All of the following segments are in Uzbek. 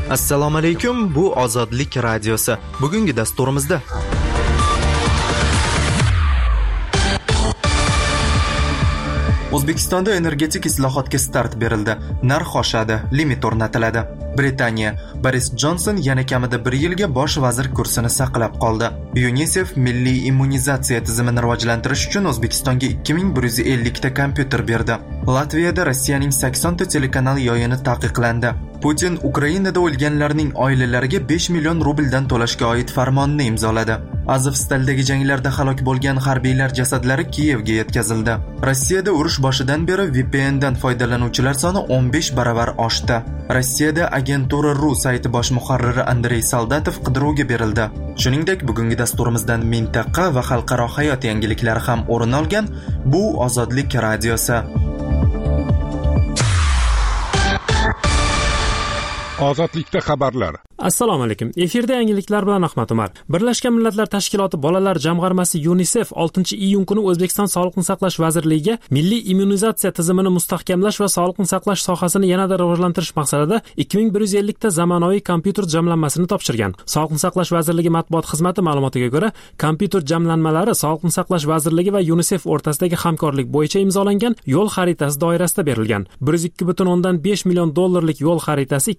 Assalomu alaykum, bu Ozodlik radiosi. Bugungi dasturimizda O'zbekistonda energetik islohotga start berildi. Narx oshadi, limit o'rnatiladi. Britaniya Boris Jonson yana kamida 1 yilga bosh vazir kursini saqlab qoldi. UNICEF milliy immunizatsiya tizimini rivojlantirish uchun O'zbekistonga 2150 ta kompyuter berdi. Latviyada Rossiyaning 80 ta telekanal yoyini taqiqlandi. Putin Ukrainada o'lganlarning oilalariga 5 million rubldan to'lashga oid farmonni imzoladi. Azovstaldagi janglarda halok bo'lgan harbiylar jasadlari Kiyevga yetkazildi. Rossiyada urush boshidan beri VPNdan foydalanuvchilar soni 15 baravar oshdi. Rossiyada Agentura.ru sayti bosh muharriri Andrey Soldatov qidiruvga berildi. Shuningdek, bugungi dasturimizdan mintaqa va xalqaro hayot yangiliklari ham o'rin olgan. Bu Ozodlik radiosi. Ozodlikda xabarlar. Assalomu alaykum. Efirda yangiliklar bilan Ahmad Umar. Birlashgan Millatlar Tashkiloti bolalar jamg'armasi UNICEF 6-iyun kuni O'zbekiston Sog'liqni saqlash vazirligiga milliy immunizatsiya tizimini mustahkamlash va sog'liqni saqlash sohasini yanada rivojlantirish maqsadida 2150 ta zamonaviy kompyuter jamlanmasini topshirgan. Sog'liqni saqlash vazirligi matbuot xizmati ma'lumotiga ko'ra, kompyuter jamlanmalari Sog'liqni saqlash vazirligi va UNICEF o'rtasidagi hamkorlik bo'yicha imzolangan yo'l xaritasi doirasida berilgan. 102.5 million dollarlik yo'l xaritasi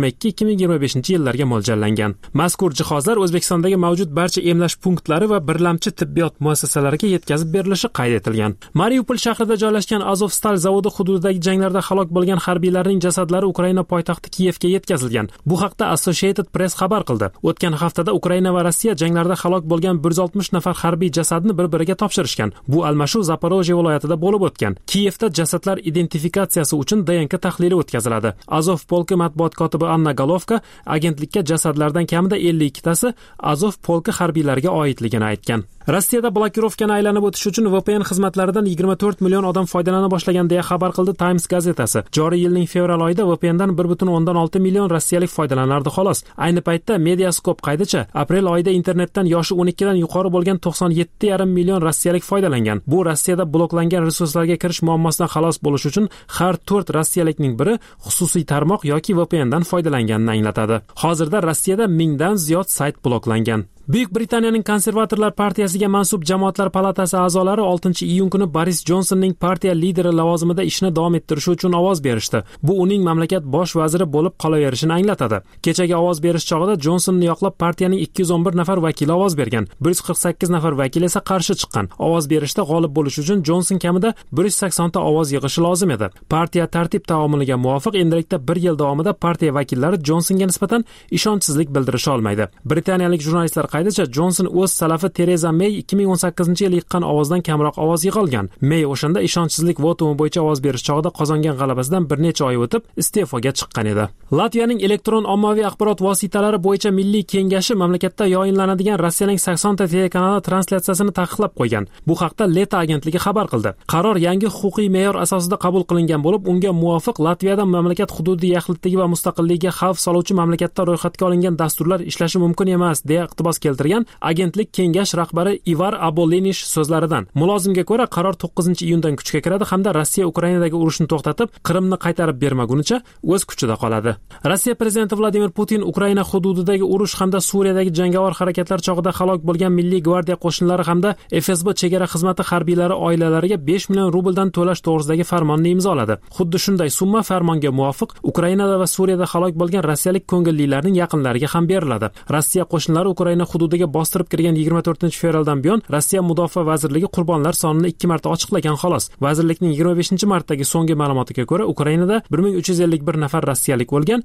2022-2025 yillarga mo'ljallangan. Mazkur jihozlar O'zbekistondagi mavjud barcha emlash punktlari va birlamchi tibbiyot muassasalariga yetkazib berilishi qayd etilgan. Mariupol shahrida joylashgan Azovstal zavodi hududidagi janglarda halok bo'lgan harbiylarning jasadlari Ukraina poytaxti Kiyevga yetkazilgan. Bu haqda Associated Press xabar qildi. O'tgan haftada Ukraina va Rossiya janglarda halok bo'lgan 160 nafar harbiy jasadni bir-biriga topshirishgan. Bu almashuv Zaporojye viloyatida bo'lib o'tgan. Kiyevda jasadlar identifikatsiyasi uchun DNK tahlili o'tkaziladi. Azov polki matbuot kotibi Anna Golovka agentlikka jasadlardan kamida 52 tasi Azov polki harbiylariga oidligini aytgan. Rossiyada blokirovkani aylanib o'tish uchun VPN xizmatlaridan 24 million odam foydalana boshlagan deya xabar qildi Times gazetasi. Joriy yilning fevral oyida VPNdan 1.6 million rossiyalik foydalanardi xolos. Ayni paytda Mediaskop qaydicha, aprel oyida internetdan yoshi 12 dan yuqori bo'lgan 97,5 million rossiyalik foydalangan. Bu Rossiyada bloklangan resurslarga kirish muammosidan xalos bo'lish uchun har 4 rossiyalikning biri xususiy tarmoq yoki VPNdan foydalanganini anglatadi. Hozirda Rossiyada 1000 dan ziyod sayt bloklangan. Buyuk Britaniyaning konservatorlar partiyasiga mansub jamoatlar palatasi a'zolari 6-iyun kuni Boris Jonsonning partiya lideri lavozimida ishni davom ettirishi uchun ovoz berishdi. Bu uning mamlakat bosh vaziri bo'lib qolaverishini anglatadi. Kechagi ovoz berish chog'ida Jonsonni yoqlab partiyaning 211 nafar vakili ovoz bergan. 148 nafar vakil esa qarshi chiqqan. Ovoz berishda g'olib bo'lish uchun Jonson kamida 180 ta ovoz yig'ishi lozim edi. Partiya tartib taomuliga muvofiq endilikda 1 yil davomida partiya vakillari Jonsonga nisbatan ishonchsizlik bildirisha olmaydi. Britaniyalik jurnalistlar qaydicha Jonson o'z salafi Tereza May 2018-yil yiqqan ovozdan kamroq ovoz yig'ilgan. May o'shanda ishonchsizlik votumi bo'yicha ovoz berish chog'ida qozongan g'alabasidan bir necha oy o'tib iste'foga chiqqan edi. Latviyaning elektron ommaviy axborot vositalari bo'yicha milliy kengashi mamlakatda yoyinlanadigan Rossiyaning 80 ta telekanali translyatsiyasini taqiqlab qo'ygan. Bu haqda Leta agentligi xabar qildi. Qaror yangi huquqiy me'yor asosida qabul qilingan bo'lib, unga muvofiq Latviyada mamlakat hududiy yaxlitligi va mustaqilligiga xavf soluvchi mamlakatda ro'yxatga olingan dasturlar ishlashi mumkin emas deya iqtibos keltirgan agentlik kengash rahbari Ivar Abolenish so'zlaridan. Mulozimga ko'ra, qaror 9-iyundan kuchga kiradi hamda Rossiya Ukrainadagi urushni to'xtatib, Qrimni qaytarib bermagunicha o'z kuchida qoladi. Rossiya prezidenti Vladimir Putin Ukraina hududidagi urush hamda Suriyadagi jangovar harakatlar chog'ida halok bo'lgan Milliy gvardiya qo'shinlari hamda FSB chegara xizmati harbiylari oilalariga 5 million rubldan to'lash to'g'risidagi farmonni imzoladi. Xuddi shunday summa farmonga muvofiq Ukrainada va Suriyada halok bo'lgan rossiyalik ko'ngillilarning yaqinlariga ham beriladi. Rossiya qo'shinlari Ukraina hududiga bostirib kirgan 24-fevraldan buyon Rossiya Mudofaa vazirligi qurbonlar sonini 2 marta ochiqlagan xolos. Vazirlikning 25-martdagi so'nggi ma'lumotiga ko'ra, Ukrainada 1351 nafar rossiyalik o'lgan,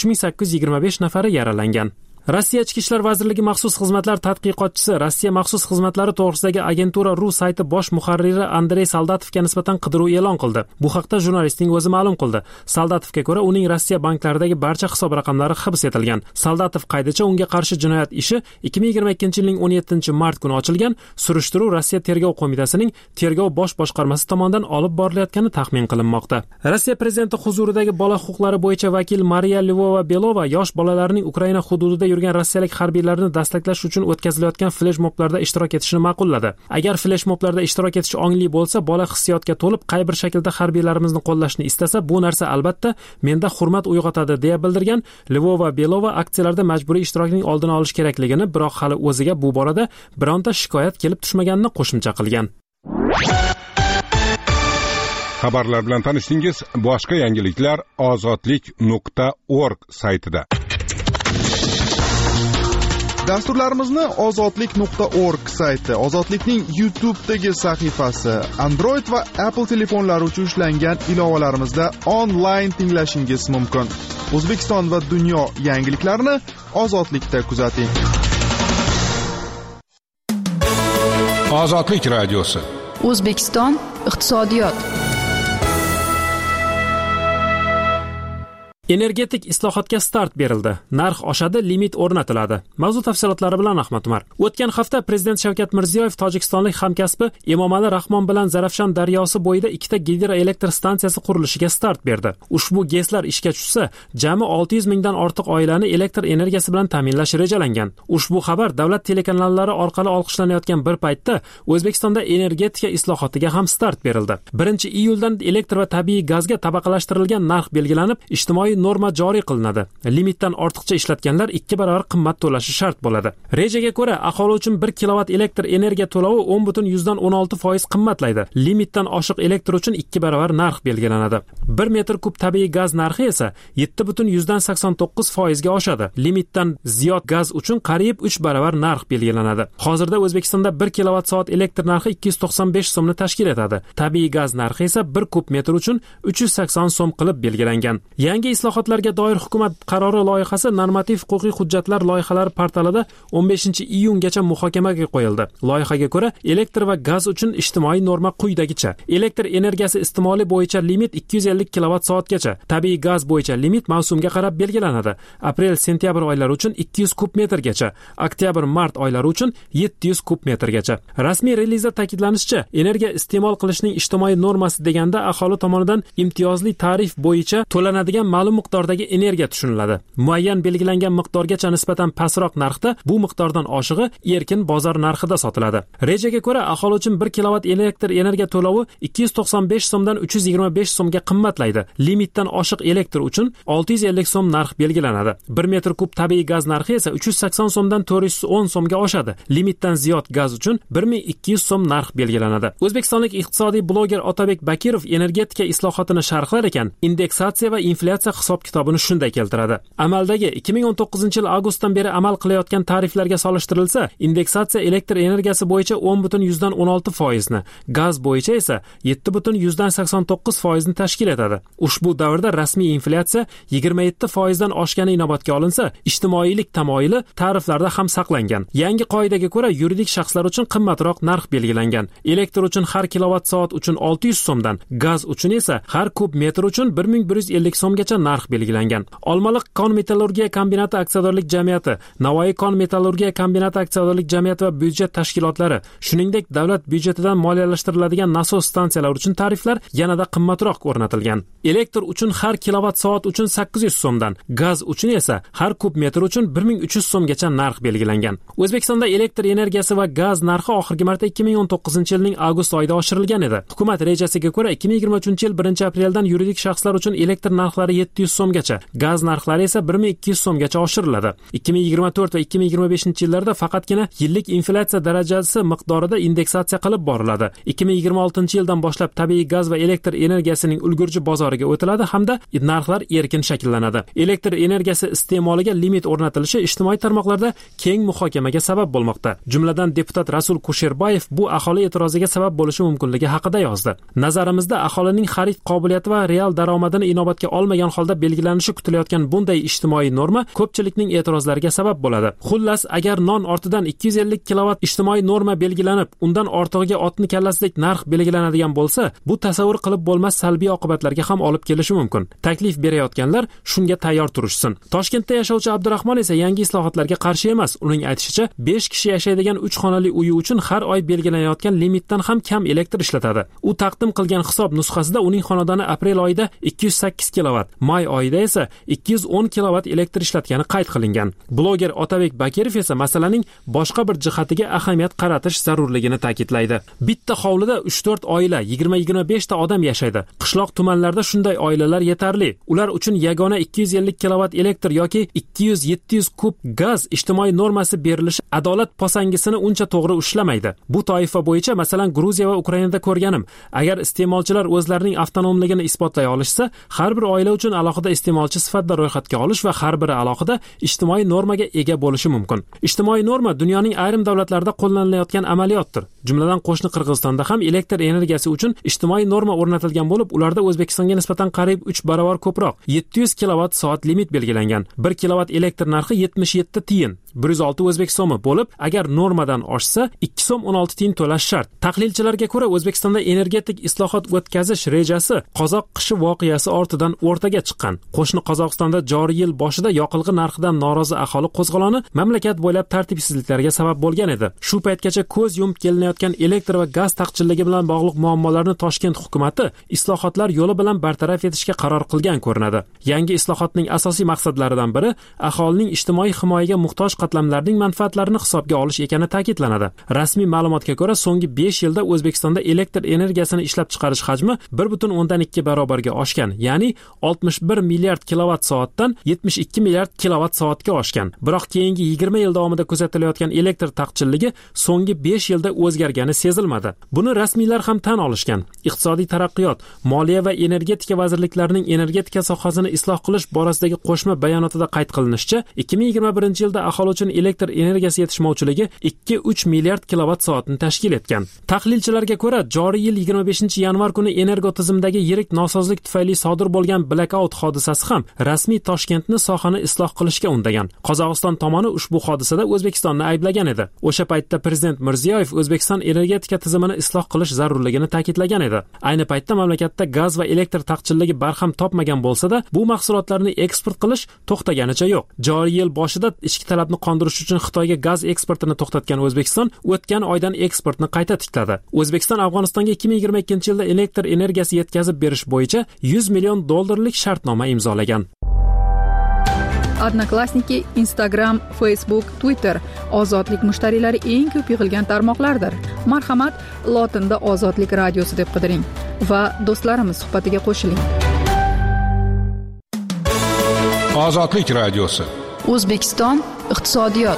3825 nafari yaralangan. Rossiya Ichki ishlar vazirligi maxsus xizmatlar tadqiqotchisi Rossiya maxsus xizmatlari to'g'risidagi Agentura.ru sayti bosh muharriri Andrey Soldatovga nisbatan qidiruv e'lon qildi. Bu haqda jurnalistning o'zi ma'lum qildi. Soldatovga ko'ra, uning Rossiya banklaridagi barcha hisob raqamlari hibs etilgan. Soldatov qaydicha unga qarshi jinoyat ishi 2022-yilning 17-mart kuni ochilgan. Surishtiruv Rossiya tergov qo'mitasining tergov bosh boshqarmasi tomonidan olib borilayotgani taxmin qilinmoqda. Rossiya prezidenti huzuridagi bola huquqlari bo'yicha vakil Mariya Lvova-Belova yosh bolalarning Ukraina hududida yurgan rossiyalik harbiylarni dastaklash uchun o'tkazilayotgan fleshmoblarda ishtirok etishni ma'qulladi. Agar fleshmoblarda ishtirok etish ongli bo'lsa, bola hissiyotga to'lib, qay bir shaklda harbiylarimizni qo'llashni istasa, bu narsa albatta menda hurmat uyg'otadi, deya bildirgan Lvova Belova aksiyalarda majburiy ishtirokning oldini olish kerakligini, biroq hali o'ziga bu borada bironta shikoyat kelib tushmaganini qo'shimcha qilgan. Xabarlar bilan tanishdingiz. Boshqa yangiliklar ozodlik.org saytida. Dasturlarimizni ozodlik.org sayti, Ozodlikning YouTube'dagi sahifasi, Android va Apple telefonlari uchun ishlangan ilovalarimizda onlayn tinglashingiz mumkin. O'zbekiston va dunyo yangiliklarini Ozodlikda kuzating. Ozodlik radiosi. O'zbekiston iqtisodiyot. Energetik islohotga start berildi. Narx oshadi, limit o'rnatiladi. Mavzu tafsilotlari bilan Ahmad Umar. O'tgan hafta Prezident Shavkat Mirziyoyev tojikistonlik hamkasbi Emomali Rahmon bilan Zarafshon daryosi bo'yida ikkita gidroelektr stansiyasi qurilishiga start berdi. Ushbu GESlar ishga tushsa, jami 600 mingdan ortiq oilani elektr energiyasi bilan ta'minlash rejalangan. Ushbu xabar davlat telekanallari orqali olqishlanayotgan bir paytda O'zbekistonda energetika islohotiga ham start berildi. 1-iyuldan elektr va tabiiy gazga tabaqalashtirilgan narx belgilanib, ijtimoiy norma joriy qilinadi. Limitdan ortiqcha ishlatganlar 2 barobar qimmat to'lashi shart bo'ladi. Rejaga ko'ra, aholi uchun 1 kilovat elektr energiya to'lovi 10.16% qimmatlaydi. Limitdan oshiq elektr uchun 2 barobar narx belgilanadi. 1 metr kub tabiiy gaz narxi esa 7.89% ga oshadi. Limitdan ziyod gaz uchun qariyb 3 barobar narx belgilanadi. Hozirda O'zbekistonda 1 kilovat soat elektr narxi 295 so'mni tashkil etadi. Tabiiy gaz narxi esa 1 kub metr uchun 380 so'm qilib belgilangan. Yangi islohotlarga doir hukumat qarori loyihasi normativ-huquqiy hujjatlar loyihalari portalida 15-iyungacha muhokamaga qo'yildi. Loyihaga ko'ra, elektr va gaz uchun ijtimoiy norma quyidagicha: elektr energiyasi iste'moli bo'yicha limit 250 kilovat soatgacha, tabiiy gaz bo'yicha limit mavsumga qarab belgilanadi. Aprel-sentyabr oylari uchun 200 kub metrgacha, oktyabr-mart oylari uchun 700 kub metrgacha. Rasmiy relizda ta'kidlanishicha, energiya iste'mol qilishning ijtimoiy normasi deganda aholi tomonidan imtiyozli tarif bo'yicha to'lanadigan ma'lum miqdordagi energiya tushuniladi. Muayyan belgilangan miqdorgacha nisbatan pastroq narxda, bu miqdordan oshig'i erkin bozor narxida sotiladi. Rejaga ko'ra, aholi uchun 1 kilovat elektr energiya to'lovi 295 so'mdan 325 so'mga qimmatlaydi. Limitdan oshiq elektr uchun 650 so'm narx belgilanadi. 1 metr kub tabiiy gaz narxi esa 380 so'mdan 410 so'mga oshadi. Limitdan ziyod gaz uchun 1200 so'm narx belgilanadi. O'zbekistonlik iqtisodiy bloger Otabek Bakirov energetika islohotini sharhlar ekan, indeksatsiya va inflyatsiya hisob-kitobini shunday keltiradi. Amaldagi 2019-yil avgustdan beri amal qilayotgan tariflarga solishtirilsa, indeksatsiya elektr energiyasi bo'yicha 10.16% ni, gaz bo'yicha esa 7.89% ni tashkil etadi. Ushbu davrda rasmiy inflyatsiya 27% dan oshgani inobatga olinsa, ijtimoiylik tamoyili tariflarda ham saqlangan. Yangi qoidaga ko'ra, yuridik shaxslar uchun qimmatroq narx belgilangan. Elektr uchun har kilovat soat uchun 600 so'mdan, gaz uchun esa har kub metr uchun 1150 so'mgacha narx belgilangan. Olmaliq kon metallurgiya kombinati aksiyadorlik jamiyati, Navoiy kon metallurgiya kombinati aksiyadorlik jamiyati va byudjet tashkilotlari, shuningdek davlat byudjetidan moliyalashtiriladigan nasos stansiyalari uchun tariflar yanada qimmatroq o'rnatilgan. Elektr uchun har kilovat soat uchun 800 so'mdan, gaz uchun esa har kub metr uchun 1300 so'mgacha narx belgilangan. O'zbekistonda elektr energiyasi va gaz narxi oxirgi marta 2019-yilning avgust oyida oshirilgan edi. Hukumat rejasiga ko'ra 2023-yil 1-apreldan yuridik shaxslar uchun elektr narxlari 700 so'mgacha, gaz narxlari esa 1200 so'mgacha oshiriladi. 2024 va 2025-yillarda faqatgina yillik inflyatsiya darajasi miqdorida indeksatsiya qilib boriladi. 2026-yildan boshlab tabiiy gaz va elektr energiyasining ulgurji bozoriga o'tiladi hamda narxlar erkin shakllanadi. Elektr energiyasi iste'moliga limit o'rnatilishi ijtimoiy tarmoqlarda keng muhokamaga sabab bo'lmoqda. Jumladan deputat Rasul Kusherbayev bu aholi e'tiroziga sabab bo'lishi mumkinligi haqida yozdi. Nazarimizda aholining xarid qobiliyati va real daromadini inobatga olmagan holda belgilanishi kutilayotgan bunday ijtimoiy norma ko'pchilikning e'tirozlariga sabab bo'ladi. Xullas, agar non ortidan 250 kilovat ijtimoiy norma belgilanib, undan ortig'iga otni kallasidek narx belgilanadigan bo'lsa, bu tasavvur qilib bo'lmas salbiy oqibatlarga ham olib kelishi mumkin. Taklif berayotganlar shunga tayyor turishsin. Toshkentda yashovchi Abdurahmon esa yangi islohotlarga qarshi emas. Uning aytishicha, 5 kishi yashaydigan 3 xonali uyi uchun har oy belgilanayotgan limitdan ham kam elektr ishlatadi. U taqdim qilgan hisob nusxasida uning xonadoni aprel oyida 208 kilovat, may may oyida esa 210 kilovat elektr ishlatgani qayd qilingan. Bloger Otabek Bakirov esa masalaning boshqa bir jihatiga ahamiyat qaratish zarurligini ta'kidlaydi. Bitta hovlida 3-4 oila, 20-25 ta odam yashaydi. Qishloq tumanlarda shunday oilalar yetarli. Ular uchun yagona 250 kilovat elektr yoki 200-700 kub gaz ijtimoiy normasi berilishi adolat posangisini uncha to'g'ri ushlamaydi. Bu toifa bo'yicha masalan Gruziya va Ukrainada ko'rganim. Agar iste'molchilar o'zlarining avtonomligini isbotlay olishsa, har bir oila uchun alohida iste'molchi sifatida ro'yxatga olish va har biri alohida ijtimoiy normaga ega bo'lishi mumkin. Ijtimoiy norma dunyoning ayrim davlatlarida qo'llanilayotgan amaliyotdir. Jumladan qo'shni Qirg'izistonda ham elektr energiyasi uchun ijtimoiy norma o'rnatilgan bo'lib, ularda O'zbekistonga nisbatan qariyb 3 barobar ko'proq 700 kilovat soat limit belgilangan. 1 kilovat elektr narxi 77 tiyin, 106 o'zbek so'mi bo'lib, agar normadan oshsa 2 so'm 16 tiyin to'lash shart. Tahlilchilarga ko'ra, O'zbekistonda energetik islohot o'tkazish rejasi qozoq qishi voqeasi ortidan o'rtaga chiqqan. Qo'shni Qozog'istonda joriy yil boshida yoqilg'i narxidan norozi aholi qo'zg'oloni mamlakat bo'ylab tartibsizliklarga sabab bo'lgan edi. Shu paytgacha ko'z yumib kelinayotgan elektr va gaz taqchilligi bilan bog'liq muammolarni Toshkent hukumatı islohotlar yo'li bilan bartaraf etishga qaror qilgan ko'rinadi. Yangi islohotning asosiy maqsadlaridan biri aholining ijtimoiy himoyaga muhtoj qatlamlarning manfaatlarini hisobga olish ekani ta'kidlanadi. Rasmiy ma'lumotga ko'ra, so'nggi 5 yilda O'zbekistonda elektr energiyasini ishlab chiqarish hajmi 1.2 barobarga oshgan, ya'ni 61 milliard kilovat soatdan 72 milliard kilovat soatga oshgan. Biroq keyingi 20 yil davomida kuzatilayotgan elektr taqchilligi so'nggi 5 yilda o'zgargani sezilmadi. Buni rasmiylar ham tan olishgan. Iqtisodiy taraqqiyot, moliya va energetika vazirliklarining energetika sohasini isloh qilish borasidagi qo'shma bayonotida qayd qilinishicha, 2021-yilda aholi uchun elektr energiyasi yetishmovchiligi 2-3 milliard kilovat soatni tashkil etgan. Tahlilchilarga ko'ra, joriy yil 25-yanvar kuni energo tizimdagi yirik nosozlik tufayli sodir bo'lgan blackout hodisasi ham rasmiy Toshkentni sohani isloh qilishga undagan. Qozog'iston tomoni ushbu hodisada O'zbekistonni ayblagan edi. O'sha paytda prezident Mirziyoyev O'zbekiston energetika tizimini isloh qilish zarurligini ta'kidlagan edi. Ayni paytda mamlakatda gaz va elektr taqchilligi barham topmagan bo'lsa-da, bu mahsulotlarni eksport qilish to'xtaganicha yo'q. Joriy yil boshida ichki talabni qondirish uchun Xitoyga gaz eksportini to'xtatgan O'zbekiston o'tgan oydan eksportni qayta tikladi. O'zbekiston Afg'onistonga 2022-yilda elektr energiyasi yetkazib berish bo'yicha $100 million shartnoma imzolagan. Odnoklassniki, Instagram, Facebook, Twitter ozodlik mushtariylari eng ko'p yig'ilgan tarmoqlardir. Marhamat, lotinda Ozodlik radiosi deb qidiring va do'stlarimiz suhbatiga qo'shiling. Ozodlik radiosi. O'zbekiston iqtisodiyot.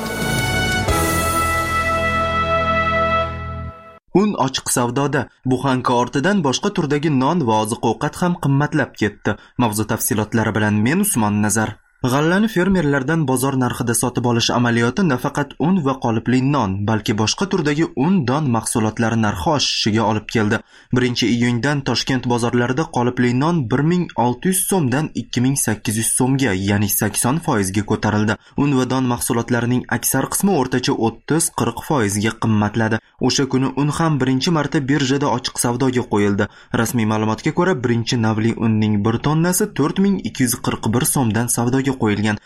Un ochiq savdoda. Buxanka ortidan boshqa turdagi non va oziq-ovqat ham qimmatlab ketdi. Mavzu tafsilotlari bilan men Usmon Nazar. G'allani fermerlardan bozor narxida sotib olish amaliyoti nafaqat un va qolipli non, balki boshqa turdagi un, don mahsulotlari narxi oshishiga olib keldi. 1-iyundan Toshkent bozorlarida qolipli non 1600 so'mdan 2800 so'mga, ya'ni 80% ga ko'tarildi. Un va don mahsulotlarining aksar qismi o'rtacha 30-40% ga qimmatladi. O'sha kuni un ham birinchi marta birjada ochiq savdoga qo'yildi. Rasmiy ma'lumotga ko'ra, birinchi navli unning 1 tonnasi 4241 so'mdan savdoga qo'yilgan,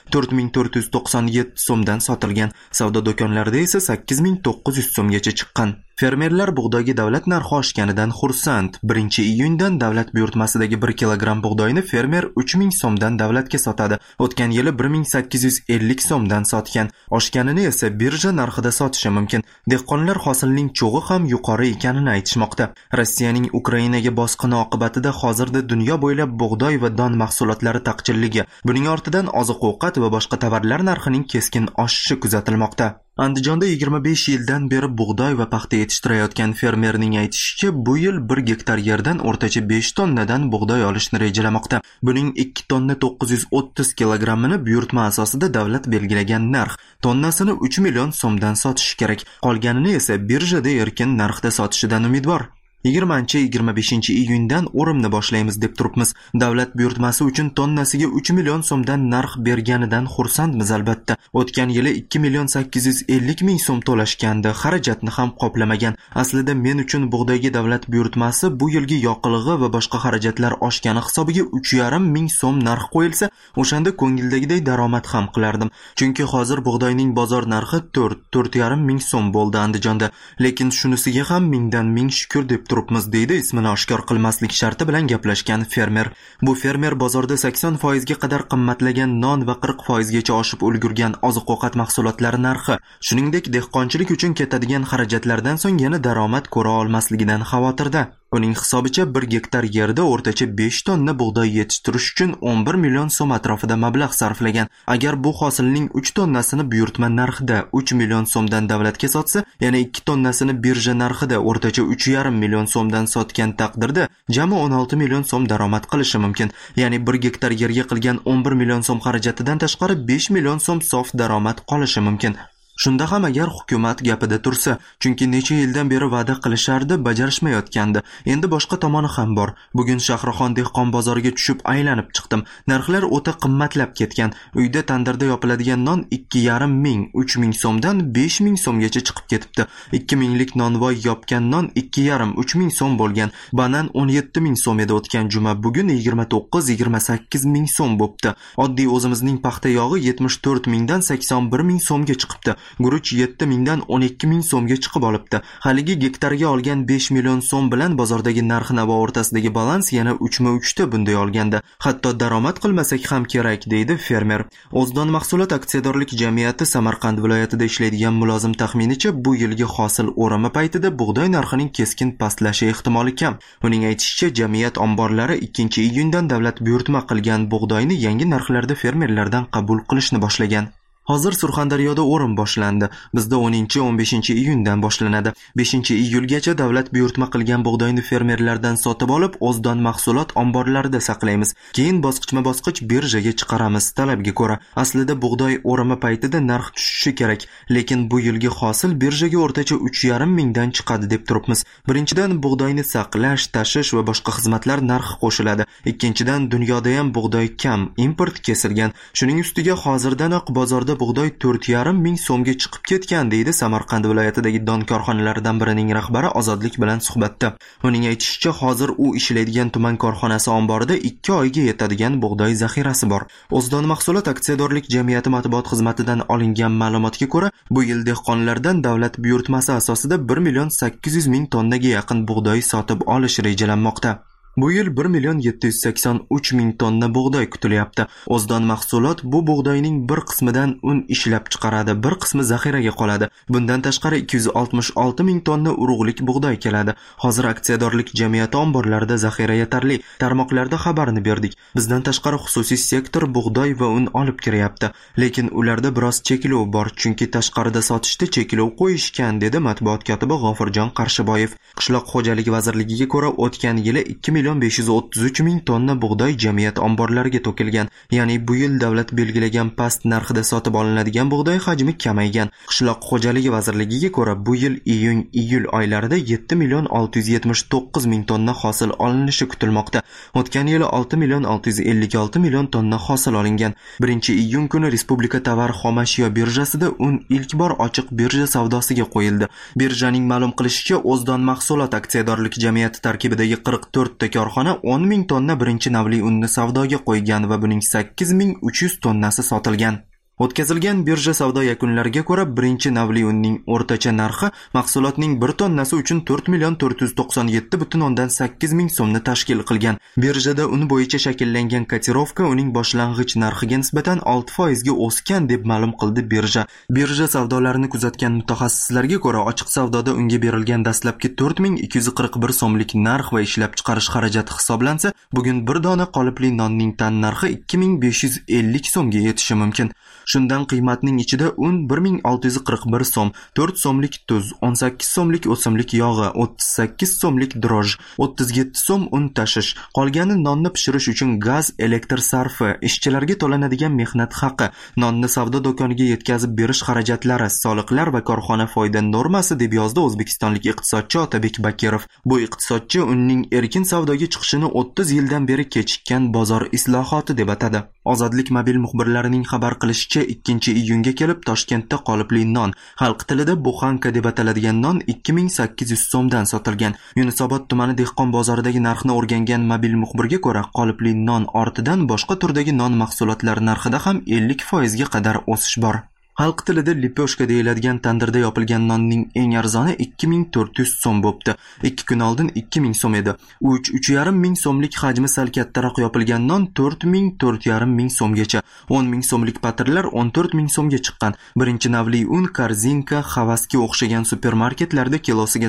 4497 so'mdan sotilgan. Savdo do'konlarida esa 8900 so'mgacha chiqqan. Fermerlar bug'doyga davlat narxi oshganidan xursand. 1-iyundan davlat buyurtmasidagi 1 kilogramm bug'doyni fermer 3000 so'mdan davlatga sotadi. O'tgan yili 1850 so'mdan sotgan. Oshganini esa birja narxida sotishi mumkin. Dehqonlar hosilning cho'g'i ham yuqori ekanini aytishmoqda. Rossiyaning Ukrainaga bosqini oqibatida hozirda dunyo bo'ylab bug'doy va don mahsulotlari taqchilligi, buning ortidan oziq-ovqat va boshqa tovarlar narxining keskin oshishi kuzatilmoqda. Andijonda 25 yildan beri bug'doy va paxta yetishtirayotgan fermerning aytishicha, bu yil 1 gektar yerdan o'rtacha 5 tonnadan bug'doy olishni rejalamoqda. Buning 2 tonna 930 kilogrammini buyurtma asosida davlat belgilagan narx, tonnasini 3 million so'mdan sotishi kerak. Qolganini esa birjada erkin narxda sotishidan umidvor. 20-25-iyundan o'rimni boshlaymiz deb turibmiz. Davlat buyurtmasi uchun tonnasiga 3 million so'mdan narx berganidan xursandmiz albatta. O'tgan yili 2.850.000 so'm to'lashgandi, xarajatni ham qoplamagan. Aslida men uchun bug'doyga davlat buyurtmasi bu yilgi yoqilg'i va boshqa xarajatlar oshgani hisobiga 3.5 so'm narx qo'yilsa, o'shanda ko'ngildagidek daromad ham qilardim. Chunki hozir bug'doyning bozor narxi 4.5 so'm bo'ldi Andijonda. Lekin shunisiga ham mingdan ming shukr deb turibmiz, deydi ismini oshkor qilmaslik sharti bilan gaplashgan fermer. Bu fermer bozorda 80% ga qadar qimmatlagan non va 40% gacha oshib ulgurgan oziq-ovqat mahsulotlari narxi, shuningdek dehqonchilik uchun ketadigan xarajatlardan so'ng yana daromad ko'ra olmasligidan xavotirda. Uning hisobicha 1 gektar yerda o'rtacha 5 tonna bug'doy yetishtirish uchun 11 million so'm atrofida mablag' sarflagan. Agar bu hosilning 3 tonnasini buyurtma narxida 3 million so'mdan davlatga sotsa, yana 2 tonnasini birja narxida o'rtacha 3,5 million so'mdan sotgan taqdirda jami 16 million so'm daromad qilishi mumkin. Ya'ni 1 gektar yerga qilgan 11 million so'm xarajatidan tashqari 5 million so'm sof daromad qolishi mumkin. Shunda ham agar hukumat gapida tursa, chunki necha yildan beri va'da qilishardi, bajarishmayotgandi. Endi boshqa tomoni ham bor. Bugun Shahrixon dehqon bozoriga tushib aylanib chiqdim. Narxlar o'ta qimmatlab ketgan. Uyda tandirda yopiladigan non 2,5 ming, 3 ming so'mdan 5 ming so'mgacha chiqib ketibdi. 2 minglik nonvoy yopgan non 2,5, 3 ming so'm bo'lgan. Banan 17 ming so'm edi o'tgan juma, bugun 29-28 ming so'm bo'pti. Oddiy o'zimizning paxta yog'i 74 mingdan 81 ming so'mga chiqibdi. Guruch 7 mingdan 12 ming so'mga chiqib olibdi. Haligi gektarga olgan 5 million so'm bilan bozordagi narx-navo o'rtasidagi balans yana 3/3 ta bunday olganda. Hatto daromad qilmasak ham kerak, deydi fermer. O'zdon mahsulot aksiyadorlik jamiyati Samarqand viloyatida ishlaydigan mulozim taxminicha bu yilgi hosil o'rimi paytida bug'doy narxining keskin pastlashi ehtimoli kam. Uning aytishicha, jamiyat omborlari 2-iyundan davlat buyurtma qilgan bug'doyni yangi narxlarda fermerlardan qabul qilishni boshlagan. Hozir Surxondaryoda o'rim boshlandi. Bizda 10-15-iyundan boshlanadi. 5-iyulgacha davlat buyurtma qilgan bug'doyni fermerlardan sotib olib, O'zdon mahsulot omborlarida saqlaymiz. Keyin bosqichma-bosqich birjaga chiqaramiz talabga ko'ra. Aslida bug'doy o'rimi paytida narx tushishi kerak, lekin bu yilgi hosil birjaga o'rtacha 3,5 mingdan chiqadi deb turibmiz. Birinchidan, bug'doyni saqlash, tashish va boshqa xizmatlar narxi qo'shiladi. Ikkinchidan, dunyoda ham bug'doy kam, import kesilgan. Shuning ustiga hozirdanoq bozorda bug'doy 4,5 ming so'mga chiqib ketgan, deydi Samarqand viloyatidagi don korxonalaridan birining rahbari Ozodlik bilan suhbatda. Uning aytishicha, hozir u ishlaydigan tuman korxonasi omborida 2 oyga yetadigan bug'doy zaxirasi bor. O'zdon mahsulot aksiyadorlik jamiyati matbuot xizmatidan olingan ma'lumotga ko'ra, bu yil dehqonlardan davlat buyurtmasi asosida 1,8 million tonnaga yaqin bug'doy sotib olish rejalanmoqda. Bu yil 1,783 tonna bug'doy kutilyapti. O'zdon mahsulot bu bug'doyning bir qismidan un ishlab chiqaradi, bir qismi zaxiraga qoladi. Bundan tashqari 266 ming tonna urug'lik bug'doy keladi. Hozir aksiyadorlik jamiyati omborlarida zaxira yetarli. Tarmoqlarda xabarni berdik. Bizdan tashqari xususiy sektor bug'doy va un olib kiryapti. Lekin ularda biroz cheklov bor, chunki tashqarida sotishda cheklov qo'yishgan, dedi matbuot kotibi G'ofurjon Qarshiboyev. Qishloq xo'jaligi vazirligiga ko'ra, o'tgan yili 2,533 ming tonna bug'doy jamiyat omborlariga to'kilgan. Ya'ni bu yil davlat belgilagan past narxida sotib olinadigan bug'doy hajmi kamaygan. Qishloq xo'jaligi vazirligiga ko'ra, bu yil iyun-iyul oylarida 7,679 ming tonna hosil olinishi kutilmoqda. O'tgan yili 6,656 million tonna hosil olingan. 1-iyun kuni Respublika tovar xomashyo birjasida un ilk bor ochiq birja savdosiga qo'yildi. Birjaning ma'lum qilishicha, O'zdon mahsulot aksiyadorlik jamiyati tarkibidagi 44 ta korxona 10 ming tonna birinchi navli unni savdoga qo'ygan va buning 8300 tonnasi sotilgan. O'tkazilgan birja savdo yakunlariga ko'ra, birinchi navli unning o'rtacha narxi mahsulotning 1 tonnasi uchun 4,497,8 ming so'mni tashkil qilgan. Birjada un bo'yicha shakllangan kotirovka uning boshlang'ich narxiga nisbatan 6% ga o'sgan deb ma'lum qildi birja. Birja savdolarini kuzatgan mutaxassislarga ko'ra, ochiq savdoda unga berilgan dastlabki 4241 so'mlik narx va ishlab chiqarish xarajati hisoblansa, bugun bir dona qolipli nonning tan narxi 2550 so'mga yetishi mumkin. Shundan qiymatning ichida un 1641 so'm, 4 so'mlik tuz, 18 so'mlik o'simlik yog'i, 38 so'mlik droj, 37 so'm un tashish, qolgani nonni pishirish uchun gaz, elektr sarfi, ishchilarga to'lanadigan mehnat haqi, nonni savdo do'koniga yetkazib berish xarajatlari, soliqlar va korxona foyda normasi, deb yozdi o'zbekistonlik iqtisodchi Otabek Bakirov. Bu iqtisodchi unning erkin savdoga chiqishini 30 yildan beri kechikkan bozor islohoti deb atadi. Ozodlik mobil muxbirlarining xabar qilishicha, 2-iyunga kelib Toshkentda qolipli non, xalq tilida buxanka deb ataladigan non 2800 so'mdan sotilgan. Yunusobod tumani dehqon bozoridagi narxni o'rgangan mobil muxbirga ko'ra, qolipli non ortidan boshqa turdagi non mahsulotlari narxida ham 50% ga qadar o'sish bor. Xalq tilida lipyoshka deyiladigan tandirda yopilgan nonning eng arzoni 2400 so'm bo'pti. 2 kun oldin 2000 so'm edi. 3,5 ming so'mlik hajmi sal kattaroq yopilgan non 4,5 ming so'mgacha. 10 ming so'mlik patirlar 14 ming so'mga chiqqan. Birinchi navli un Korzinka, Havasga o'xshagan supermarketlarda kilosiga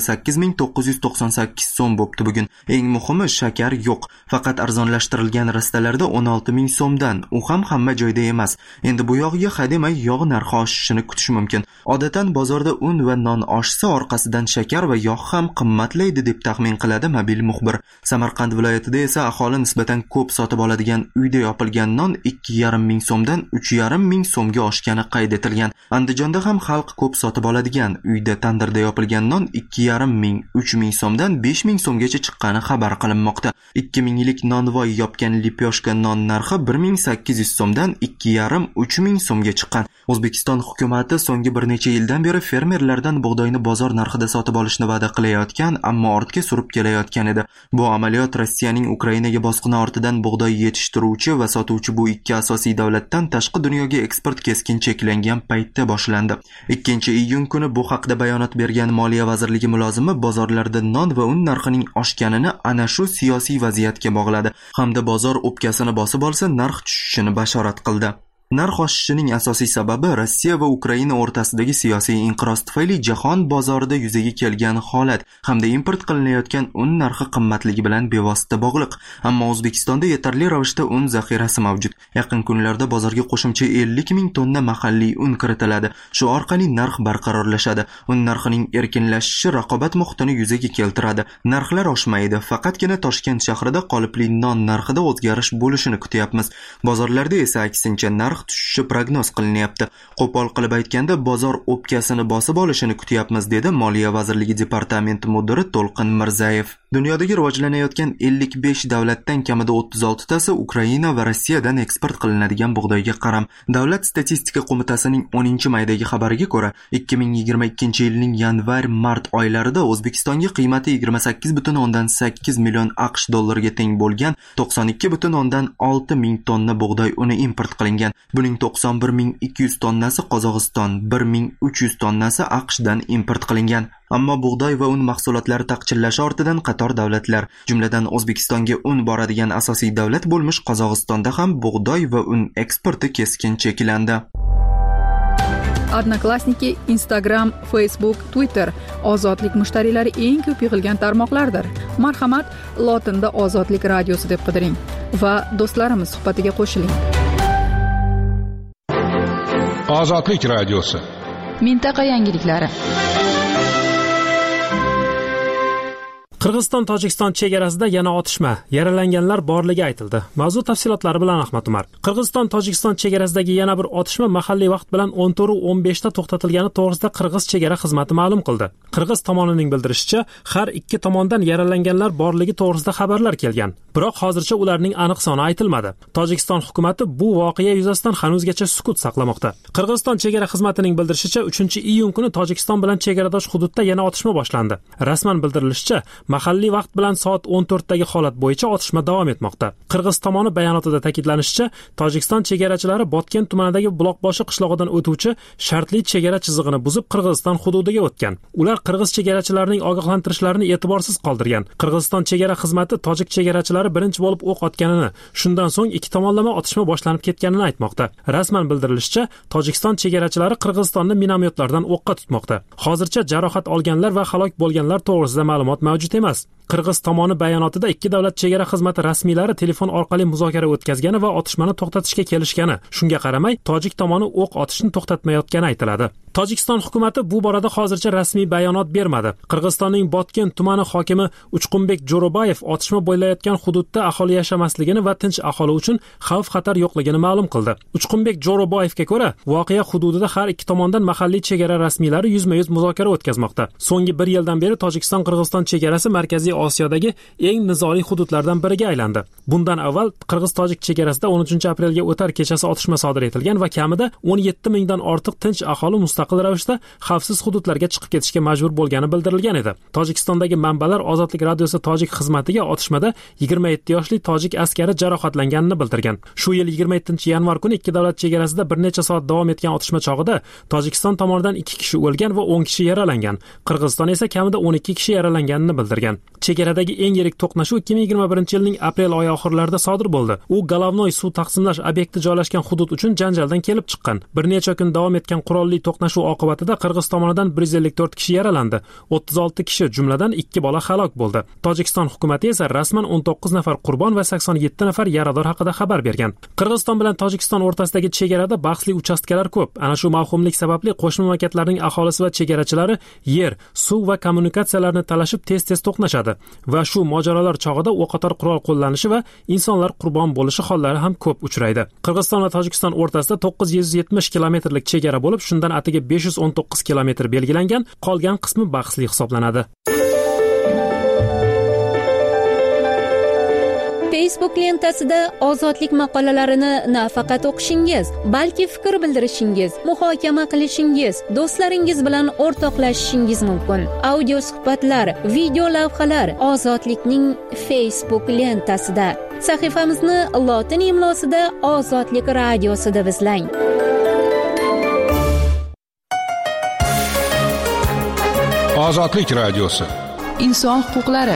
8998 so'm bo'pti bugun. Eng muhimi shakar yo'q. Faqat arzonlashtirilgan rastalarda 16 ming so'mdan. U ham hamma joyda emas. Endi bu yog'iga hademay yog' narxi oshishini kutish mumkin. Odatdan bozorda un va non oshsa, orqasidan shakar va yog' ham qimmatlaydi deb taxmin qiladi mobil muxbir. Samarqand viloyatida esa aholi nisbatan ko'p sotib oladigan uyda yopilgan non 2,5 ming so'mdan 3,5 ming so'mga oshgani qayd etilgan. Andijonda ham xalq ko'p sotib oladigan uyda tandirda yopilgan non 2,5 ming, 3 ming so'mdan 5 ming so'mgacha chiqqani xabar qilinmoqda. 2 minglik nonvoy yopgan lipyoshka non narxi 1800 so'mdan 2,5-3 ming so'mga chiqqan. O'zbekiston hukumatı so'nggi bir necha yildan beri fermerlardan bug'doyni bozor narxida sotib olishni va'da qilayotgan, ammo ortga surib kelayotgan edi. Bu amaliyot Rossiyaning Ukrainaga bosqini ortidan bug'doy yetishtiruvchi va sotuvchi bu ikki asosiy davlatdan tashqi dunyoga eksport keskin cheklangan paytda boshlandi. 2-iyun kuni bu haqda bayonot bergan Moliya vazirligi mulozimi bozorlarda non va un narxining oshganini ana shu siyosiy vaziyatga bog'ladi hamda bozor o'pkasini bosib olsa narx tushishini bashorat qildi. Narx oshishining asosiy sababi Rossiya va Ukraina o'rtasidagi siyosiy inqiroz tufayli jahon bozorida yuzaga kelgan holat hamda import qilinayotgan un narxi qimmatligi bilan bevosita bog'liq. Ammo O'zbekistonda yetarli ravishda un zaxirasi mavjud. Yaqin kunlarda bozorga qo'shimcha 50 ming tonna mahalliy un kiritiladi. Shu orqali narx barqarorlashadi. Un narxining erkinlashishi raqobat muhitini yuzaga keltiradi. Narxlar oshmaydi. Faqatgina Toshkent shahrida qolipli non narxida o'zgarish bo'lishini kutyapmiz. Bozorlarda esa aksincha narx tushishi prognoz qilinyapti. Qo'pol qilib aytganda bozor o'pkasini bosib olishini kutyapmiz, dedi Moliya vazirligi departamenti mudiri To'lqin Mirzayev. Dunyodagi rivojlanayotgan 55 davlatdan kamida 36 tasi Ukraina va Rossiyadan eksport qilinadigan bug'doyga qaram. Davlat statistika qo'mitasining 10-maydagi xabariga ko'ra, 2022-yilning yanvar-mart oylarida O'zbekistonga qiymati 28,8 million AQSh dollariga teng bo'lgan 92,6 ming tonna bug'doy uni import qilingan. Buning 91,200 tonnasi Qozog'iston, 1,300 tonnasi AQShdan import qilingan. Ammo bug'doy va un mahsulotlari taqchirlashi ortidan qator davlatlar, jumladan O'zbekistonga un boradigan asosiy davlat bo'lmish Qozog'istonda ham bug'doy va un eksporti keskin cheklandi. Odnoklassniki, Instagram, Facebook, Twitter ozodlik mushtariylari eng ko'p yig'ilgan tarmoqlardir. Marhamat, lotinda Ozodlik radiosi deb qidiring va do'stlarimiz suhbatiga qo'shiling. Ozodlik radiosi. Mintaqa yangiliklari. Qirg'iziston-Tojikiston chegarasida yana otishma, yaralanganlar borligi aytildi. Mavzu tafsilotlari bilan Ahmad Umar. Qirg'iziston-Tojikiston chegarasidagi yana bir otishma mahalliy vaqt bilan 14:15 da to'xtatilgani to'g'risida Qirg'iz chegara xizmati ma'lum qildi. Qirg'iz tomonining bildirishicha, har ikki tomondan yaralanganlar borligi to'g'risida xabarlar kelgan. Biroq hozircha ularning aniq soni aytilmadi. Tojikiston hukumatı bu voqea yuzasidan hanuzgacha sukut saqlamoqda. Qirg'iziston chegara xizmatining bildirishicha, 3-iyun kuni Tojikiston bilan chegaradosh hududda yana otishma boshlandi. Rasman bildirilishicha, mahalliy vaqt bilan soat 14 dagi holat bo'yicha otishma davom etmoqda. Qirg'iz tomoni bayonotida ta'kidlanishicha, Tojikiston chegarachilari Botken tumanidagi Buloqboshi qishlog'idan o'tuvchi shartli chegara chizig'ini buzib Qirg'iziston hududiga o'tgan. Ular qirg'iz chegarachilarining ogohlantirishlarini e'tiborsiz qoldirgan. Qirg'iziston chegara xizmati tojik chegarachilari birinchi bo'lib o'q otganini, shundan so'ng ikki tomonlama otishma boshlanib ketganini aytmoqda. Rasman bildirilishicha, Tojikiston chegarachilari Qirg'izistonni minomyotlardan o'qqa tutmoqda. Hozircha jarohat olganlar va halok bo'lganlar to'g'risida ma'lumot mavjud emas. Qirg'iz tomoni bayonotida ikki davlat chegara xizmati rasmiylari telefon orqali muzokara o'tkazgani va otishmani to'xtatishga kelishgani. Shunga qaramay, tojik tomoni o'q otishni to'xtatmayotgani aytiladi. Tojikiston hukumatı bu borada hozircha rasmiy bayonot bermadi. Qirg'izistonning Botken tumani hokimi Uchqunbek Jo'robayev otishma bo'layotgan hududda aholi yashamasligini va tinch aholi uchun xavf-xatar yo'qligini ma'lum qildi. Uchqunbek Jo'robayevga ko'ra, voqea hududida har ikki tomondan mahalliy chegara rasmiylari yuzma-yuz muzokara o'tkazmoqda. So'nggi bir yildan beri Tojikiston-Qirg'iziston chegarasi Markaziy Osiyodagi eng nizoli hududlardan biriga aylandi. Bundan avval Qirg'iz-Tojik chegarasida 13-aprelga o'tar kechasi otishma sodir etilgan va kamida 17 mingdan ortiq tinch aholi mustaqil ravishda xavfsiz hududlarga chiqib ketishga majbur bo'lgani bildirilgan edi. Tojikistondagi manbalar Ozodlik radiosi tojik xizmatiga otishmada 27 yoshli tojik askari jarohatlanganini bildirgan. Shu yil 27-yanvar kuni ikki davlat chegarasida bir necha soat davom etgan otishma chog'ida Tojikiston tomonidan 2 kishi o'lgan va 10 kishi yaralangan. Qirg'iziston esa kamida 12 kishi yaralanganini bildirgan. Chegaradagi eng yirik to'qnashuv 2021-yilning aprel oyi oxirlarida sodir bo'ldi. U Golovnoy suv taqsimlash obyekti joylashgan hudud uchun janjaldan kelib chiqqan. Bir necha kun davom etgan qurolli to'qnashuv oqibatida Qirg'iz tomonidan 154 kishi yaralandi. 36 kishi, jumladan 2 bola halok bo'ldi. Tojikiston hukumatı esa rasman 19 nafar qurbon va 87 nafar yarador haqida xabar bergan. Qirg'iziston bilan Tojikiston o'rtasidagi chegarada bahsli uchastkalar ko'p. Ana shu mavhumlik sababli qo'shni mamlakatlarning aholisi va chegarachilari yer, suv va kommunikatsiyalarni talashib tez-tez to'qnashadi va shu mojarolar chog'ida o'qotar qurol qo'llanishi va insonlar qurbon bo'lishi hollari ham ko'p uchraydi. Qirg'iziston va Tojikiston o'rtasida 970 kilometrlik chegara bo'lib, shundan atiga 519 kilometr belgilangan, qolgan qismi bahsli hisoblanadi. Facebook lentasida ozodlik maqolalarini nafaqat o'qishingiz, balki fikr bildirishingiz, muhokama qilishingiz, do'stlaringiz bilan o'rtoqlashishingiz mumkin. Audio suhbatlar, video lavhalar Ozodlikning Facebook lentasida. Sahifamizni lotin imlosida Ozodlik radiosi deb izlang. Ozodlik radiosi. Inson huquqlari.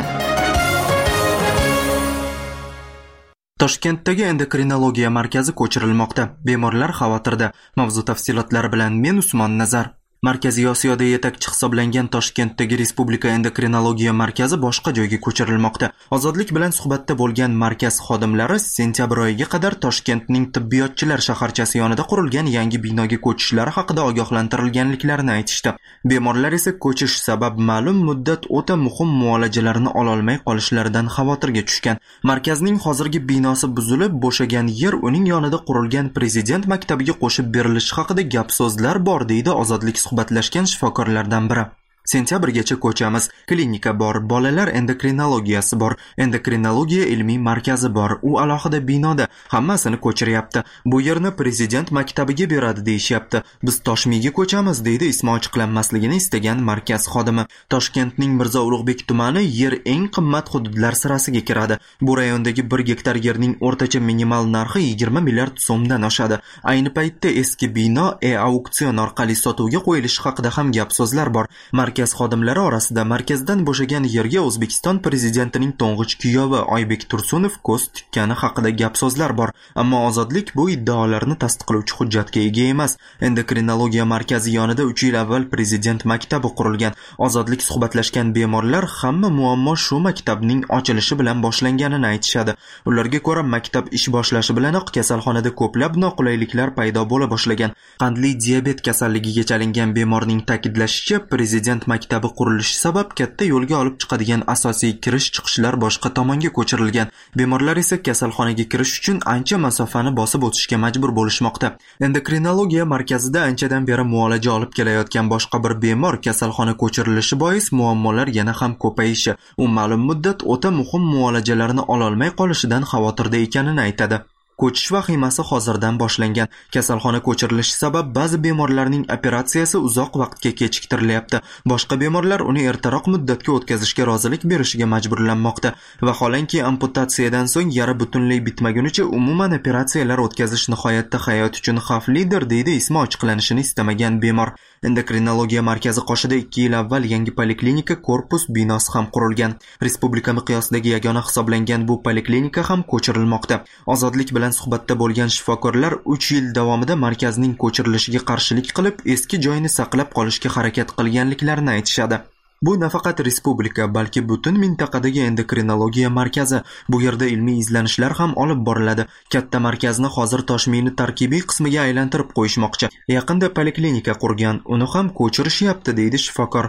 Toshkentdagi endokrinologiya markazi ko'chirilmoqda. Bemorlar xavotirda. Mavzu tafsilotlari bilan men Usmon Nazar. Markaziy Osiyoda yetakchi hisoblangan Toshkentdagi Respublika endokrinologiya markazi boshqa joyga ko'chirilmoqda. Ozodlik bilan suhbatda bo'lgan markaz xodimlari sentyabr oyiga qadar Toshkentning tibbiyotchilar shaharchasi yonida qurilgan yangi binoga ko'chishlari haqida ogohlantirilganliklarini aytishdi. Bemorlar esa ko'chish sabab ma'lum muddat o'ta muhim muolajalarni ola olmay qolishlaridan xavotirga tushgan. Markazning hozirgi binosi buzilib, bo'shagan yer uning yonida qurilgan prezident maktabiga qo'shib berilishi haqida gap so'zlar bor, deydi Ozodlik suhbatlashgan shifokorlardan biri. Sentyabrgacha ko'chamiz, klinika bor, bolalar endokrinologiyasi bor, endokrinologiya ilmiy markazi bor, u alohida binoda, hammasini ko'chiryapti. Bu yerni prezident maktabiga beradi deyishyapti. Biz Toshmiyga ko'chamiz, deydi ismi ochiqlanmasligini istagan markaz xodimi. Toshkentning Mirzo Ulug'bek tumani yer eng qimmat hududlar sirasiga kiradi. Bu rayondagi 1 gektar yerning o'rtacha minimal narxi 20 milliard so'mdan oshadi. Ayni paytda eski bino auksion orqali sotuvga qo'yilishi haqida ham gap so'zlar bor. Markaz xodimlari orasida markazdan bo'shagan yerga O'zbekiston prezidentining to'ng'ich kuyovi Oybek Tursunov ko'z tikkani haqida gap so'zlar bor, ammo Ozodlik bu iddaolarni tasdiqlovchi hujjatga ega emas. Endokrinologiya markazi yonida 3 yil avval prezident maktabi qurilgan. Ozodlik suhbatlashgan bemorlar hamma muammo shu maktabning ochilishi bilan boshlanganini aytishadi. Ularga ko'ra, maktab ish boshlashi bilanoq kasalxonada ko'plab noqulayliklar paydo bo'la boshlagan. Qandli diabet kasalligiga chalingan bemorning ta'kidlashicha, prezident maktabi qurilishi sabab katta yo'lga olib chiqadigan asosiy kirish-chiqishlar boshqa tomonga ko'chirilgan. Bemorlar esa kasalxonaga kirish uchun ancha masofani bosib o'tishga majbur bo'lishmoqda. Endokrinologiya markazida anchadan beri muolaja olib kelayotgan boshqa bir bemor kasalxona ko'chirilishi bois muammolar yana ham ko'payishi, u ma'lum muddat o'ta muhim muolajalarni ola olmay qolishidan xavotirda ekanini aytadi. Ko'chish vahimasi hozirdan boshlangan. Kasalxona ko'chirilishi sabab ba'zi bemorlarning operatsiyasi uzoq vaqtga kechiktirilyapti. Boshqa bemorlar uni ertaroq muddatga o'tkazishga rozilik berishiga majburlanmoqda. Vaholanki amputatsiyadan so'ng yara butunlay bitmagunicha umuman operatsiyalar o'tkazish nihoyatda hayot uchun xavflidir, deydi ismi ochiqlanishini istamagan bemor. Endokrinologiya markazi qoshida 2 yil avval yangi poliklinika korpus binosi ham qurilgan. Respublika miqyosidagi yagona hisoblangan bu poliklinika ham ko'chirilmoqda. Ozodlik bilan suhbatda bo'lgan shifokorlar 3 yil davomida markazning ko'chirilishiga qarshilik qilib, eski joyini saqlab qolishga harakat qilganliklarini aytishadi. Bu nafaqat respublika, balki butun mintaqadagi endokrinologiya markazi. Bu yerda ilmiy izlanishlar ham olib boriladi. Katta markazni hozir Toshmiyni tarkibiy qismiga aylantirib qo'yishmoqchi. Yaqinda poliklinika qurgan, uni ham ko'chirishyapti, deydi shifokor.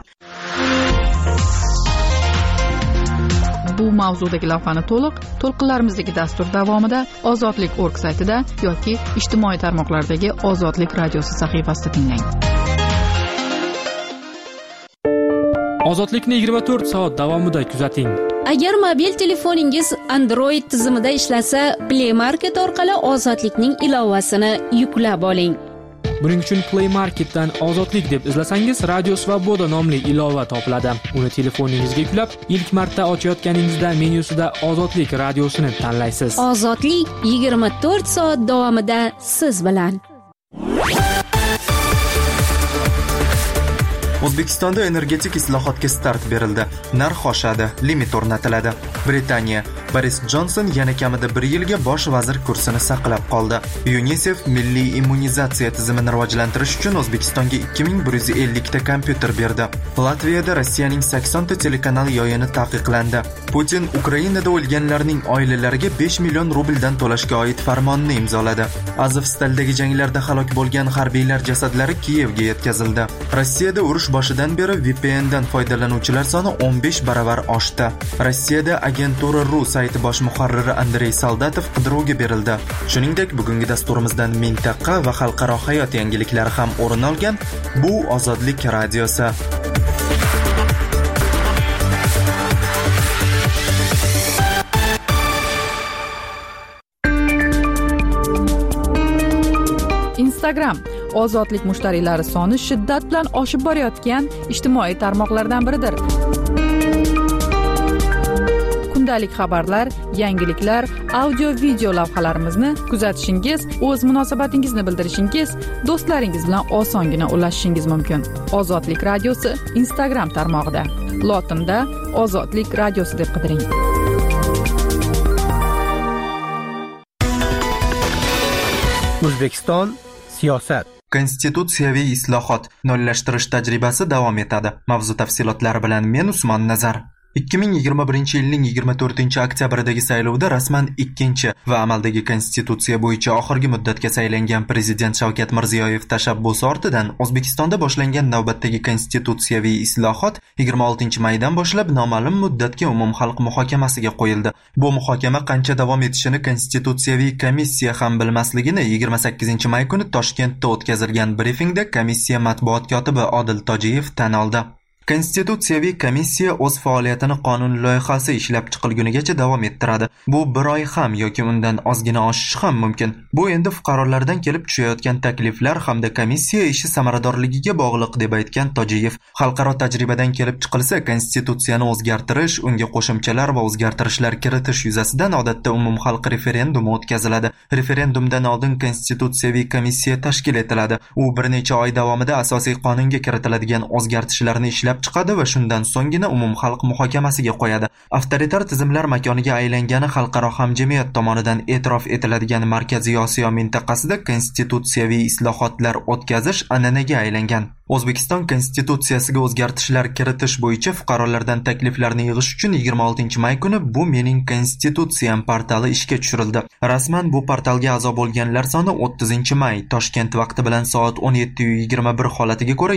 Bu mavzudagi lavhani to'lqinlarimizdagi dastur davomida ozodlik.org saytida yoki ijtimoiy tarmoqlardagi Ozodlik radiosi sahifasida tinglang. Ozodlikni 24 soat davomida kuzating. Agar mobil telefoningiz Android tizimida ishlasa, Play Market orqali Ozodlikning ilovasini yuklab oling. Buning uchun Play Marketdan Ozodlik deb izlasangiz, Radio Svoboda nomli ilova topiladi. Uni telefoningizga yuklab, ilk marta ochayotganingizda menyusida Ozodlik radiosini tanlaysiz. Ozodlik 24 soat davomida siz bilan. O'zbekistonda energetik islohotga start berildi. Narx oshadi, limit o'rnatiladi. Britaniya Boris Jonson yana kamida 1 yilga bosh vazir kursini saqlab qoldi. UNICEF milliy immunizatsiya tizimini rivojlantirish uchun O'zbekistonga 2150 ta kompyuter berdi. Latviyada Rossiyaning 80 ta telekanal yoyini taqiqlandi. Putin Ukrainada o'lganlarning oilalariga 5 million rubldan to'lashga oid farmonni imzoladi. Azovstaldagi janglarda halok bo'lgan harbiylar jasadlari Kiyevga yetkazildi. Rossiyada urush boshidan beri VPNdan foydalanuvchilar soni 15 baravar oshdi. Rossiyada Agentura Ru sayti bosh muharriri Andrey Soldatov qidiruvga berildi. Shuningdek, bugungi dasturimizdan mintaqa va xalqaro hayot yangiliklari ham o'rin olgan. Bu Ozodlik radiosi. Instagram Ozodlik mushtariylari soni shiddat bilan oshib borayotgan ijtimoiy tarmoqlardan biridir. Kundalik xabarlar, yangiliklar, audio-video lavhalarimizni kuzatishingiz, o'z munosabatingizni bildirishingiz, do'stlaringiz bilan osongina ulashishingiz mumkin. Ozodlik radiosi Instagram tarmog'ida. Lotinda Ozodlik radiosi deb qidiring. O'zbekiston siyosat. Konstitutsiyaviy islohot nollashtirish tajribasi davom etadi. Mavzu tafsilotlari bilan men Usmon Nazar. 2021-yilning 24-oktyabrdagi saylovda rasman ikkinchi va amaldagi konstitutsiya bo'yicha oxirgi muddatga saylangan prezident Shavkat Mirziyoyev tashabbusi ortidan O'zbekistonda boshlangan navbatdagi konstitutsiyaviy islohot 26-maydan boshlab noma'lum muddatga umumxalq muhokamasiga qo'yildi. Bu muhokama qancha davom etishini konstitutsiyaviy komissiya ham bilmasligini 28-may kuni Toshkentda o'tkazilgan brifingda komissiya matbuot kotibi Odil Tojiyev tan oldi. Konstitutsiyaviy komissiya o'z faoliyatini qonun loyihasi ishlab chiqilgunigacha davom ettiradi. Bu 1 oy ham yoki undan ozgina oshishi ham mumkin. Bu endi fuqarolardan kelib tushayotgan takliflar hamda komissiya ishi samaradorligiga bog'liq deb aytgan Tojiyev. Xalqaro tajribadan kelib chiqilsa, konstitutsiyani o'zgartirish, unga qo'shimchalar va o'zgartirishlar kiritish yuzasidan odatda umumxalq referendumi o'tkaziladi. Referendumdan oldin konstitutsiyaviy komissiya tashkil etiladi. U bir necha oy davomida asosiy qonunga kiritiladigan o'zgartirishlarni ishlab chiqadi va shundan so'nggina umumxalq muhokamasiga qo'yadi. Avtoritar tizimlar makoniga aylangani xalqaro hamjamiyat tomonidan e'tirof etiladigan Markaziy Osiyo mintaqasida konstitutsiyaviy islohotlar o'tkazish an'anaga aylangan. O'zbekiston konstitutsiyasiga o'zgartirishlar kiritish bo'yicha fuqarolardan takliflarni yig'ish uchun 26-may kuni Bu mening konstitutsiyam portali ishga tushirildi. Rasman bu portalga a'zo bo'lganlar soni 30-may Toshkent vaqti bilan soat 17:21 holatiga ko'ra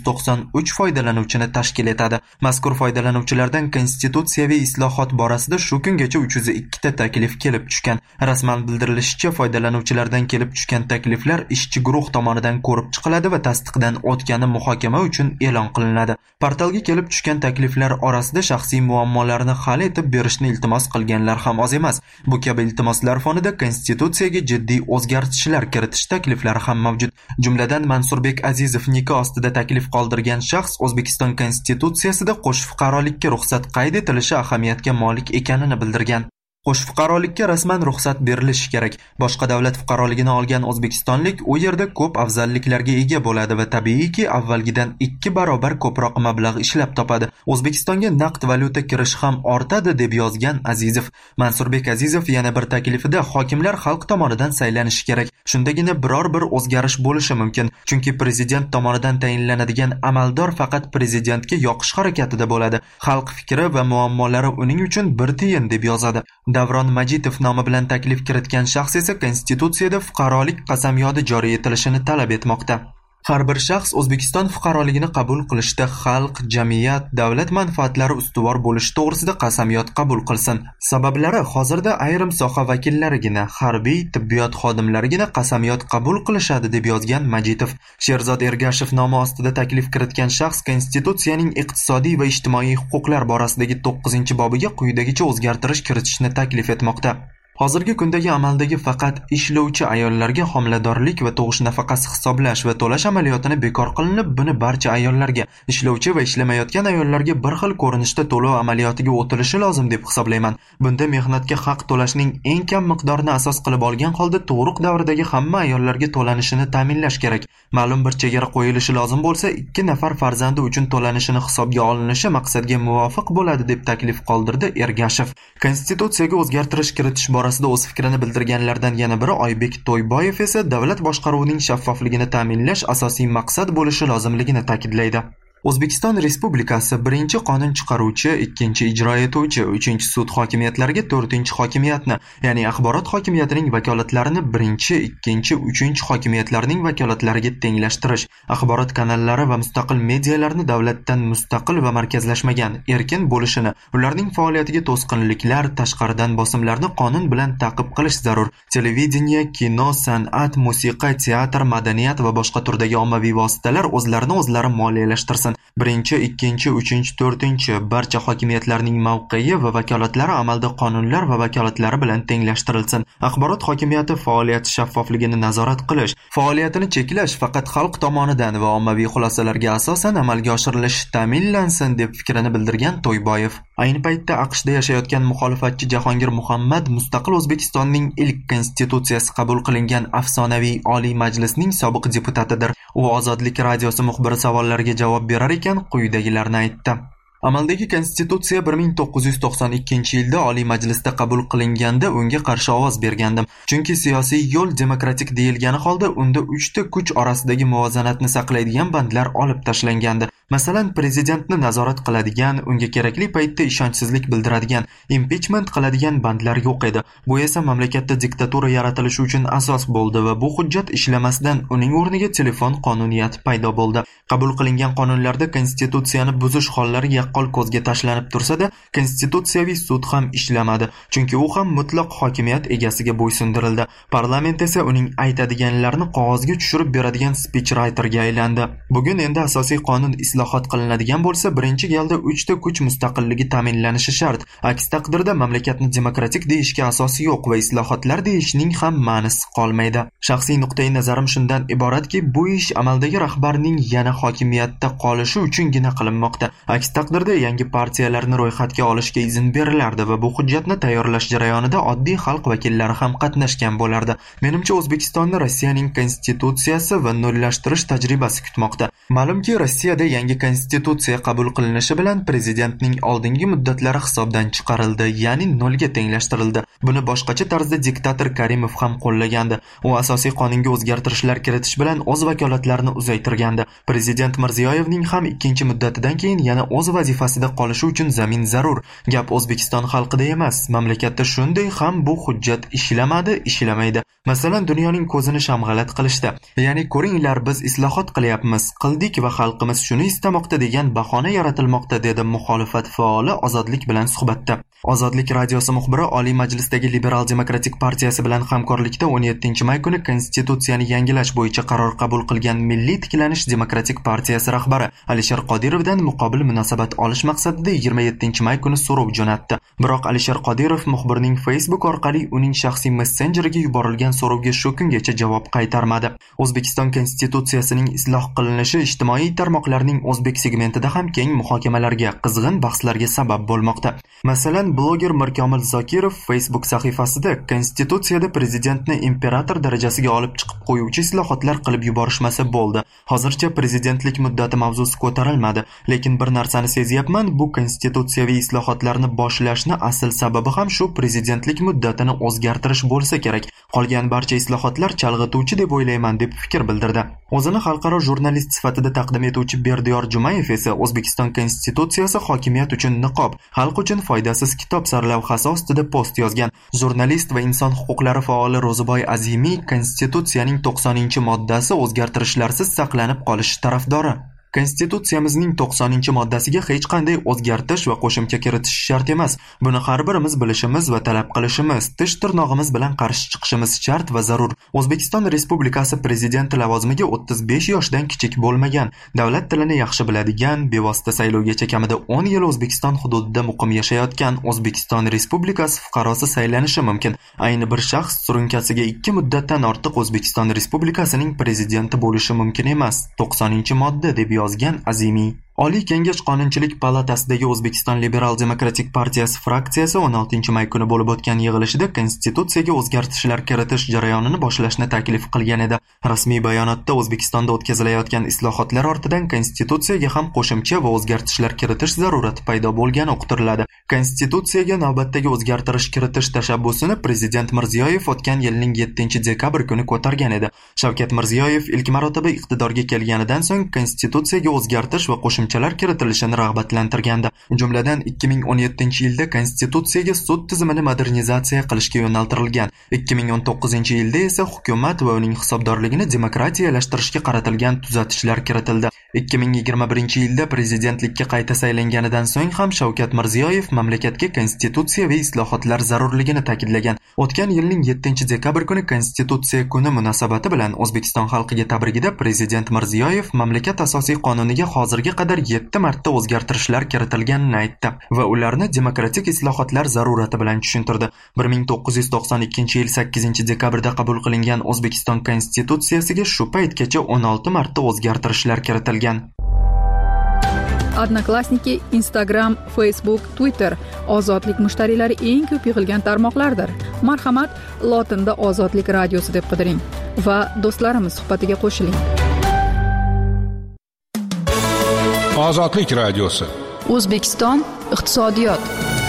793 foydalanuvchini tashkil etadi. Mazkur foydalanuvchilardan konstitutsiyaviy islohot borasida shu kungacha 302 ta taklif kelib tushgan. Rasman bildirilishicha, foydalanuvchilardan kelib tushgan takliflar ishchi guruh tomonidan ko'rib chiqiladi va tasdiqdan o'tgan muhokama uchun e'lon qilinadi. Portalga kelib tushgan takliflar orasida shaxsiy muammolarni hal etib berishni iltimos qilganlar ham oz emas. Bu kabi iltimoslar fonida konstitutsiyaga jiddiy o'zgartirishlar kiritish takliflari ham mavjud. Jumladan Mansurbek Azizov nikoh ostida taklif qoldirgan shaxs O'zbekiston konstitutsiyasida qo'sh fuqarolikka ruxsat qayd etilishi ahamiyatga molik ekanini bildirgan. Qo'sh fuqarolikka rasman ruxsat berilishi kerak. Boshqa davlat fuqaroligini olgan o'zbekistonlik u yerda ko'p afzalliklarga ega bo'ladi va tabiiyki avvalgidan 2 barobar ko'proq mablag' ishlab topadi. O'zbekistonga naqd valyuta kirishi ham ortadi deb yozgan Azizov. Mansurbek Azizov yana bir taklifida hokimlar xalq tomonidan saylanishi kerak. Shundagina biror bir o'zgarish bo'lishi mumkin. Chunki prezident tomonidan tayinlanadigan amaldor faqat prezidentga yoqish harakatida bo'ladi. Xalq fikri va muammolari uning uchun bir tiyin deb yozadi. Davron Majitov nomi bilan taklif kiritgan shaxs esa konstitutsiyada fuqarolik qasamyodi joriy etilishini talab etmoqda. Har bir shaxs O'zbekiston fuqaroligini qabul qilishda xalq, jamiyat, davlat manfaatlari ustuvor bo'lishi to'g'risida qasamyod qabul qilsin. Sabablari hozirda ayrim soha vakillarigina, harbiy, tibbiyot xodimlarigina qasamyod qabul qilishadi deb yozgan Majitov. Sherzod Ergashev nomi ostida taklif kiritgan shaxs Konstitutsiyaning iqtisodiy va ijtimoiy huquqlar borasidagi 9-bobiga quyidagicha o'zgartirish kiritishni taklif etmoqda. Hozirgi kundagi amaldagi faqat ishlovchi ayollarga homiladorlik va tug'ish nafaqasi hisoblash va to'lash amaliyotini bekor qilinib, buni barcha ayollarga, ishlovchi va ishlamayotgan ayollarga bir xil ko'rinishda to'lov amaliyotiga o'tilishi lozim deb hisoblayman. Bunda mehnatga haq to'lashning eng kam miqdorini asos qilib olgan holda tug'ruq davridagi hamma ayollarga to'lanishini ta'minlash kerak. Ma'lum bir chegara qo'yilishi lozim bo'lsa, 2 nafar farzandi uchun to'lanishini hisobga olinishi maqsadga muvofiq bo'ladi deb taklif qoldirdi Ergashev. Konstitutsiyaga o'zgartirish kiritish borasida o'z fikrini bildirganlardan yana biri Oybek To'yboyev esa davlat boshqaruvining shaffofligini ta'minlash asosiy maqsad bo'lishi lozimligini ta'kidlaydi. O'zbekiston Respublikasi 1-qonun chiqaruvchi, 2-ijro etuvchi, 3-sud hokimiyatlariga 4-hokimiyatni, ya'ni axborot hokimiyatining vakolatlarini 1-, 2-, 3-hokimiyatlarining vakolatlariga tenglashtirish, axborot kanallari va mustaqil medialarni davlatdan mustaqil va markazlashmagan, erkin bo'lishini, ularning faoliyatiga to'sqinliklar, tashqaridan bosimlarni qonun bilan ta'qib qilish zarur. Televideniya, kino, san'at, musiqa, teatr, madaniyat va boshqa turdagi ommaviy vositalar o'zlarini o'zlari moliyalashtirsin. 1, 2, 3, 4 barcha hokimiyatlarning mavqei va vakolatlari amalda qonunlar va vakolatlari bilan tenglashtirilsin. Axborot hokimiyati faoliyati shaffofligini nazorat qilish, faoliyatini cheklash faqat xalq tomonidan va ommaviy xulosalarga asosan amalga oshirilishi ta'minlansin deb fikrini bildirgan To'yboyev. Ayni paytda AQShda yashayotgan muxolifatchi Jahongir Muhammad mustaqil O'zbekistonning ilk konstitutsiyasi qabul qilingan afsonaviy Oliy Majlisning sobiq deputatidir. U Ozodlik radiosi muxbiri savollariga javob berar ekan quyidagilarni aytdi. Amaldagi konstitutsiya 1992-yilda Oliy Majlisda qabul qilinganda unga qarshi ovoz bergandim. Chunki siyosiy yo'l demokratik deyilgani holda unda 3 ta kuch orasidagi muvozanatni saqlaydigan bandlar olib tashlangandi. Masalan, prezidentni nazorat qiladigan, unga kerakli paytda ishonchsizlik bildiradigan, impeachment qiladigan bandlar yo'q edi. Bu esa mamlakatda diktatura yaratilishi uchun asos bo'ldi va bu hujjat ishlamasdan uning o'rniga telefon qonuniyati paydo bo'ldi. Qabul qilingan qonunlarda konstitutsiyani buzish hollari yaqqol ko'zga tashlanib tursa-da, konstitutsiyaviy sud ham ishlamadi, chunki u ham mutlaq hokimiyat egasiga bo'ysundirildi. Parlament esa uning aytadiganlarini qog'ozga tushirib beradigan speechwriterga aylandi. Bugun endi asosiy qonun islohot qilinadigan bo'lsa, birinchi galda 3 ta kuch mustaqilligi ta'minlanishi shart. Aks taqdirda mamlakatni demokratik deyishga asos yo'q va islohotlar deyishning ham ma'nosi qolmaydi. Shaxsiy nuqtai nazarim shundan iboratki, bu ish amaldagi rahbarning yana hokimiyatda qolishi uchungina qilinmoqda. Aks taqdirda yangi partiyalarni ro'yxatga olishga izn berilardi va bu hujjatni tayyorlash jarayonida oddiy xalq vakillari ham qatnashgan bo'lardi. Menimcha O'zbekistonni Rossiyaning konstitutsiyasi va nollashtirish tajribasi kutmoqda. Ma'lumki, Rossiyada yangi konstitutsiya qabul qilinishi bilan prezidentning oldingi muddatlari hisobdan chiqarildi, ya'ni nolga tenglashtirildi. Buni boshqacha tarzda diktator Karimov ham qo'llagandi. U asosiy qonunga o'zgartirishlar kiritish bilan o'z vakolatlarini uzaytirgandi. Prezident Mirziyoyevning ham 2-muddatidan keyin yana o'z vazifasida qolishi uchun zamin zarur. Gap O'zbekiston xalqida emas, mamlakatda shunday ham bu hujjat ishlamaydi. Masalan, dunyoning ko'zini shamg'alat qilishda. Ya'ni ko'ringlar, biz islohot qilyapmiz, qildik va xalqimiz shuni istamoqda degan bahona yaratilmoqda, dedi muxolifat faoli Ozodlik bilan suhbatda. Ozodlik radiosi muxbiri Oliy Majlisdagi Liberal Demokratik partiyasi bilan hamkorlikda 17-may kuni konstitutsiyani yangilash bo'yicha qaror qabul qilgan Milliy tiklanish demokratik partiyasi rahbari Alisher Qodirovdan muqobil munosabat olish maqsadida 27-may kuni so'rov jo'natdi. Biroq Alisher Qodirov muxbirning Facebook orqali uning shaxsiy messenjeriga yuborilgan so'rovga shu kungacha javob qaytarmadi. O'zbekiston konstitutsiyasining isloh qilinishi ijtimoiy tarmoqlarning o'zbek segmentida ham keng muhokamalarga, qizg'in bahslarga sabab bo'lmoqda. Masalan, bloger Mirkomil Zokirov Facebook sahifasida konstitutsiyada prezidentni imperator darajasiga olib chiqib qo'yuvchi islohotlar qilib yuborishmasa bo'ldi. Hozircha prezidentlik muddati mavzusi ko'tarilmadi, lekin bir narsani sezyapman, bu konstitutsiyaviy islohotlarni boshlashni asl sababi ham shu prezidentlik muddatini o'zgartirish bo'lsa kerak. Qolgan barcha islohotlar chalg'ituvchi deb o'ylayman deb fikr bildirdi. O'zini xalqaro jurnalist sifatida taqdim etuvchi Berdiyor Jumayev esa O'zbekiston Konstitutsiyasi hokimiyat uchun niqob, xalq uchun foydasiz kitob sarlavhasi ostida post yozgan. Jurnalist va inson huquqlari faoli Ro'ziboy Azimiy Konstitutsiyaning 90-moddasi o'zgartirishlarsiz saqlanib qolishi tarafdori. Konstitutsiyamizning 90-moddasiga hech qanday o'zgartirish va qo'shimcha kiritish shart emas. Buni har birimiz bilishimiz va talab qilishimiz, tish tirnog'imiz bilan qarshi chiqishimiz shart va zarur. O'zbekiston Respublikasi prezidenti lavozimiga 35 yoshdan kichik bo'lmagan, davlat tilini yaxshi biladigan, bevosita saylovgacha kamida 10 yil O'zbekiston hududida muqim yashayotgan O'zbekiston Respublikasi fuqarosi saylanishi mumkin. Ayni bir shaxs surunkasiga 2 muddatdan ortiq O'zbekiston Respublikasining prezidenti bo'lishi mumkin emas. 90-modda deb yozgan Azimiy. Oliy Kengash Qonunchilik palatasidagi O'zbekiston Liberal Demokratik partiyasi fraksiyasi 16-may kuni bo'lib o'tgan yig'ilishida Konstitutsiyaga o'zgartirishlar kiritish jarayonini boshlashni taklif qilgan edi. Rasmiy bayonotda O'zbekistonda o'tkazilayotgan islohotlar ortidan Konstitutsiyaga ham qo'shimcha va o'zgartirishlar kiritish zarurati paydo bo'lgani uqtiriladi. Konstitutsiyaga navbatdagi o'zgartirish kiritish tashabbusini Prezident Mirziyoyev o'tgan yilning 7-dekabr kuni ko'targan edi. Shavkat Mirziyoyev ilk marotaba iqtidorga kelganidan so'ng Konstitutsiyaga o'zgartirish va qo'shimchalar kiritilishini rag'batlantirgandi. Jumladan 2017-yilda Konstitutsiyaga sud tizimini modernizatsiya qilishga yo'naltirilgan. 2019-yilda esa hukumat va uning hisobdorligini demokratiyalashtirishga qaratilgan tuzatishlar kiritildi. 2021-yilda prezidentlikka qayta saylanganidan so'ng ham Shavkat Mirziyoyev mamlakatga konstitutsiyaviy islohotlar zarurligini ta'kidlagan. O'tgan yilning 7-dekabr kuni Konstitutsiya kuni munosabati bilan O'zbekiston xalqiga tabrigida Prezident Mirziyoyev mamlakat asosiy qonuniga hozirga qadar 7 marta o'zgartirishlar kiritilganini aytdi va ularni demokratik islohotlar zarurati bilan tushuntirdi. 1992-yil 8-dekabrda qabul qilingan O'zbekiston Konstitutsiyasiga shu paytgacha 16 marta o'zgartirishlar kiritilgan. Odnoklassniki, Instagram, Facebook, Twitter ozodlik mushtariylari eng ko'p yig'ilgan tarmoqlardir. Marhamat, lotinda Ozodlik radiosi deb qidiring va do'stlarimiz suhbatiga qo'shiling. Ozodlik radiosi. O'zbekiston iqtisodiyot.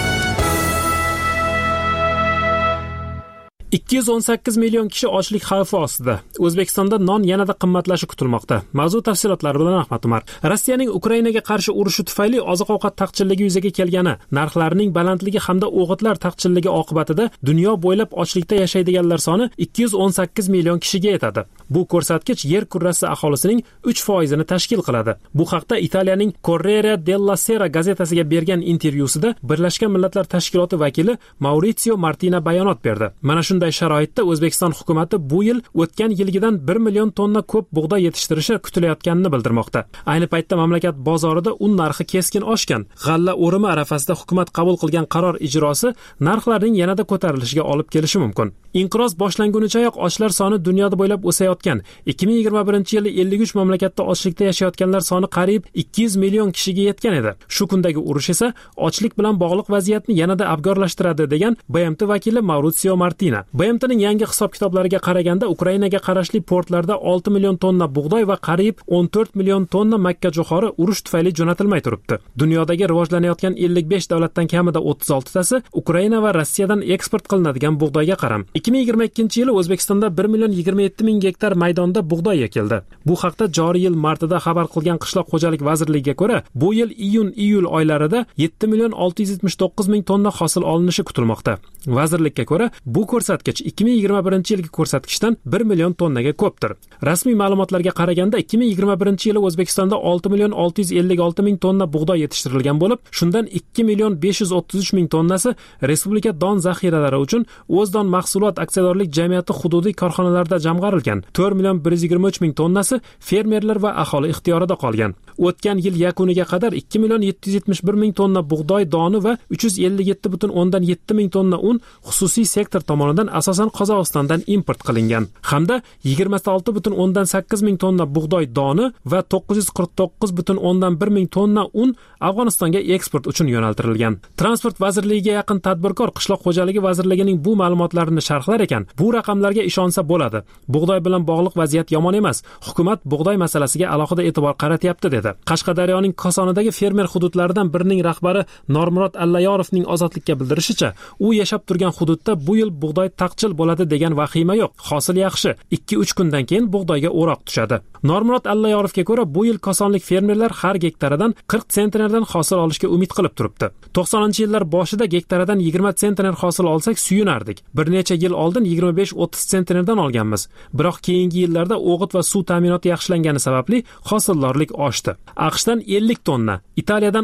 218 million kishi ochlik xavfi ostida. O'zbekistonda non yanada qimmatlashi kutilmoqda. Mavzu tafsilotlari bilan Ahmad Umar. Rossiyaning Ukrainaga qarshi urushi tufayli oziq-ovqat taqchilligi yuzaga kelgani, narxlarining balandligi hamda o'g'itlar taqchilligi oqibatida dunyo bo'ylab ochlikda yashaydiganlar soni 218 million kishiga yetadi. Bu ko'rsatkich yer kurrasi aholisining 3% tashkil qiladi. Bu haqda Italiyaning Corriere della Sera gazetasiga bergan intervyusida Birlashgan Millatlar Tashkiloti vakili Maurizio Martina bayonot berdi. Mana shunday sharoitda O'zbekiston hukumatı bu yil o'tgan yilgidan 1 million tonna ko'p bug'doy yetishtirishi kutilayotganini bildirmoqda. Ayni paytda mamlakat bozorida un narxi keskin oshgan. G'alla o'rimi arafasida hukumat qabul qilgan qaror ijrosi narxlarning yanada ko'tarilishiga olib kelishi mumkin. Inqiroz boshlangunichayoq ochlar soni dunyoda bo'ylab o'sayotgan. 2021-yili 53 mamlakatda ochlikda yashayotganlar soni qariyb 200 million kishiga yetgan edi. Shu kundagi urush esa ochlik bilan bog'liq vaziyatni yanada abgorlashtiradi degan BMT vakili Maurizio Martina. BMTning yangi hisob-kitoblariga qaraganda Ukrainaga qarashli portlarda 6 million tonna bug'doy va qariyb 14 million tonna makka jo'xori urush tufayli jo'natilmay turibdi. Dunyodagi rivojlanayotgan 55 davlatdan kamida 36 tasi Ukraina va Rossiyadan eksport qilinadigan bug'doyga qaram. 2022-yili O'zbekistonda 1 million 27 ming gektar maydonda bug'doy ekildi. Bu haqda joriy yil martida xabar qilgan Qishloq xo'jalik vazirligiga ko'ra, bu yil iyun-iyul oylarida 7 million 679 ming tonna hosil olinishi kutilmoqda. Vazirlikka ko'ra, bu ko'rsatkich 2021-yilgi ko'rsatkichdan 1 million tonnaga ko'pdir. Rasmiy ma'lumotlarga qaraganda 2021-yili O'zbekistonda 6 million 656 ming tonna bug'doy yetishtirilgan bo'lib, shundan 2 million 533 ming tonnasi respublika don zaxiralari uchun O'zdon mahsulot aksiyadorlik jamiyati hududiy korxonalarida jamg'arilgan. 4 million 123 ming tonnasi fermerlar va aholi ixtiyorida qolgan. O'tgan yil yakuniga qadar 2 million 771 ming tonna bug'doy doni va 357,7 ming tonna un xususiy sektor tomonidan asosan Qozog'istondan import qilingan hamda 26,8 ming tonna bug'doy doni va 949,1 ming tonna un Afg'onistonga eksport uchun yo'naltirilgan. Transport vazirligiga yaqin tadbirkor Qishloq xo'jaligi vazirligining bu ma'lumotlarini sharhlar ekan, bu raqamlarga ishonsa bo'ladi. Bug'doy bilan bog'liq vaziyat yomon emas. Hukumat bug'doy masalasiga alohida e'tibor qaratyapti dedi. Qashqadaryoning Kosonidagi fermer hududlaridan birining rahbari Normurod Allayorovning Ozodlikka bildirishicha, u yashab turgan hududda bu yil bug'doy taqchil bo'ladi degan vahima yo'q. Hosil yaxshi. 2-3 kundan keyin bug'doyga o'roq tushadi. Normurod Allayorovga ko'ra, bu yil kosonlik fermerlar har gektaridan 40 sentnerdan hosil olishga umid qilib turibdi. 90-yillar boshida gektaridan 20 sentner hosil olsak suyunardik. Bir necha yil oldin 25-30 sentnerdan olganmiz. Biroq keyingi yillarda o'g'it va suv ta'minoti yaxshilangani sababli hosildorlik oshdi. AQShdan 50 tonna, Italiyadan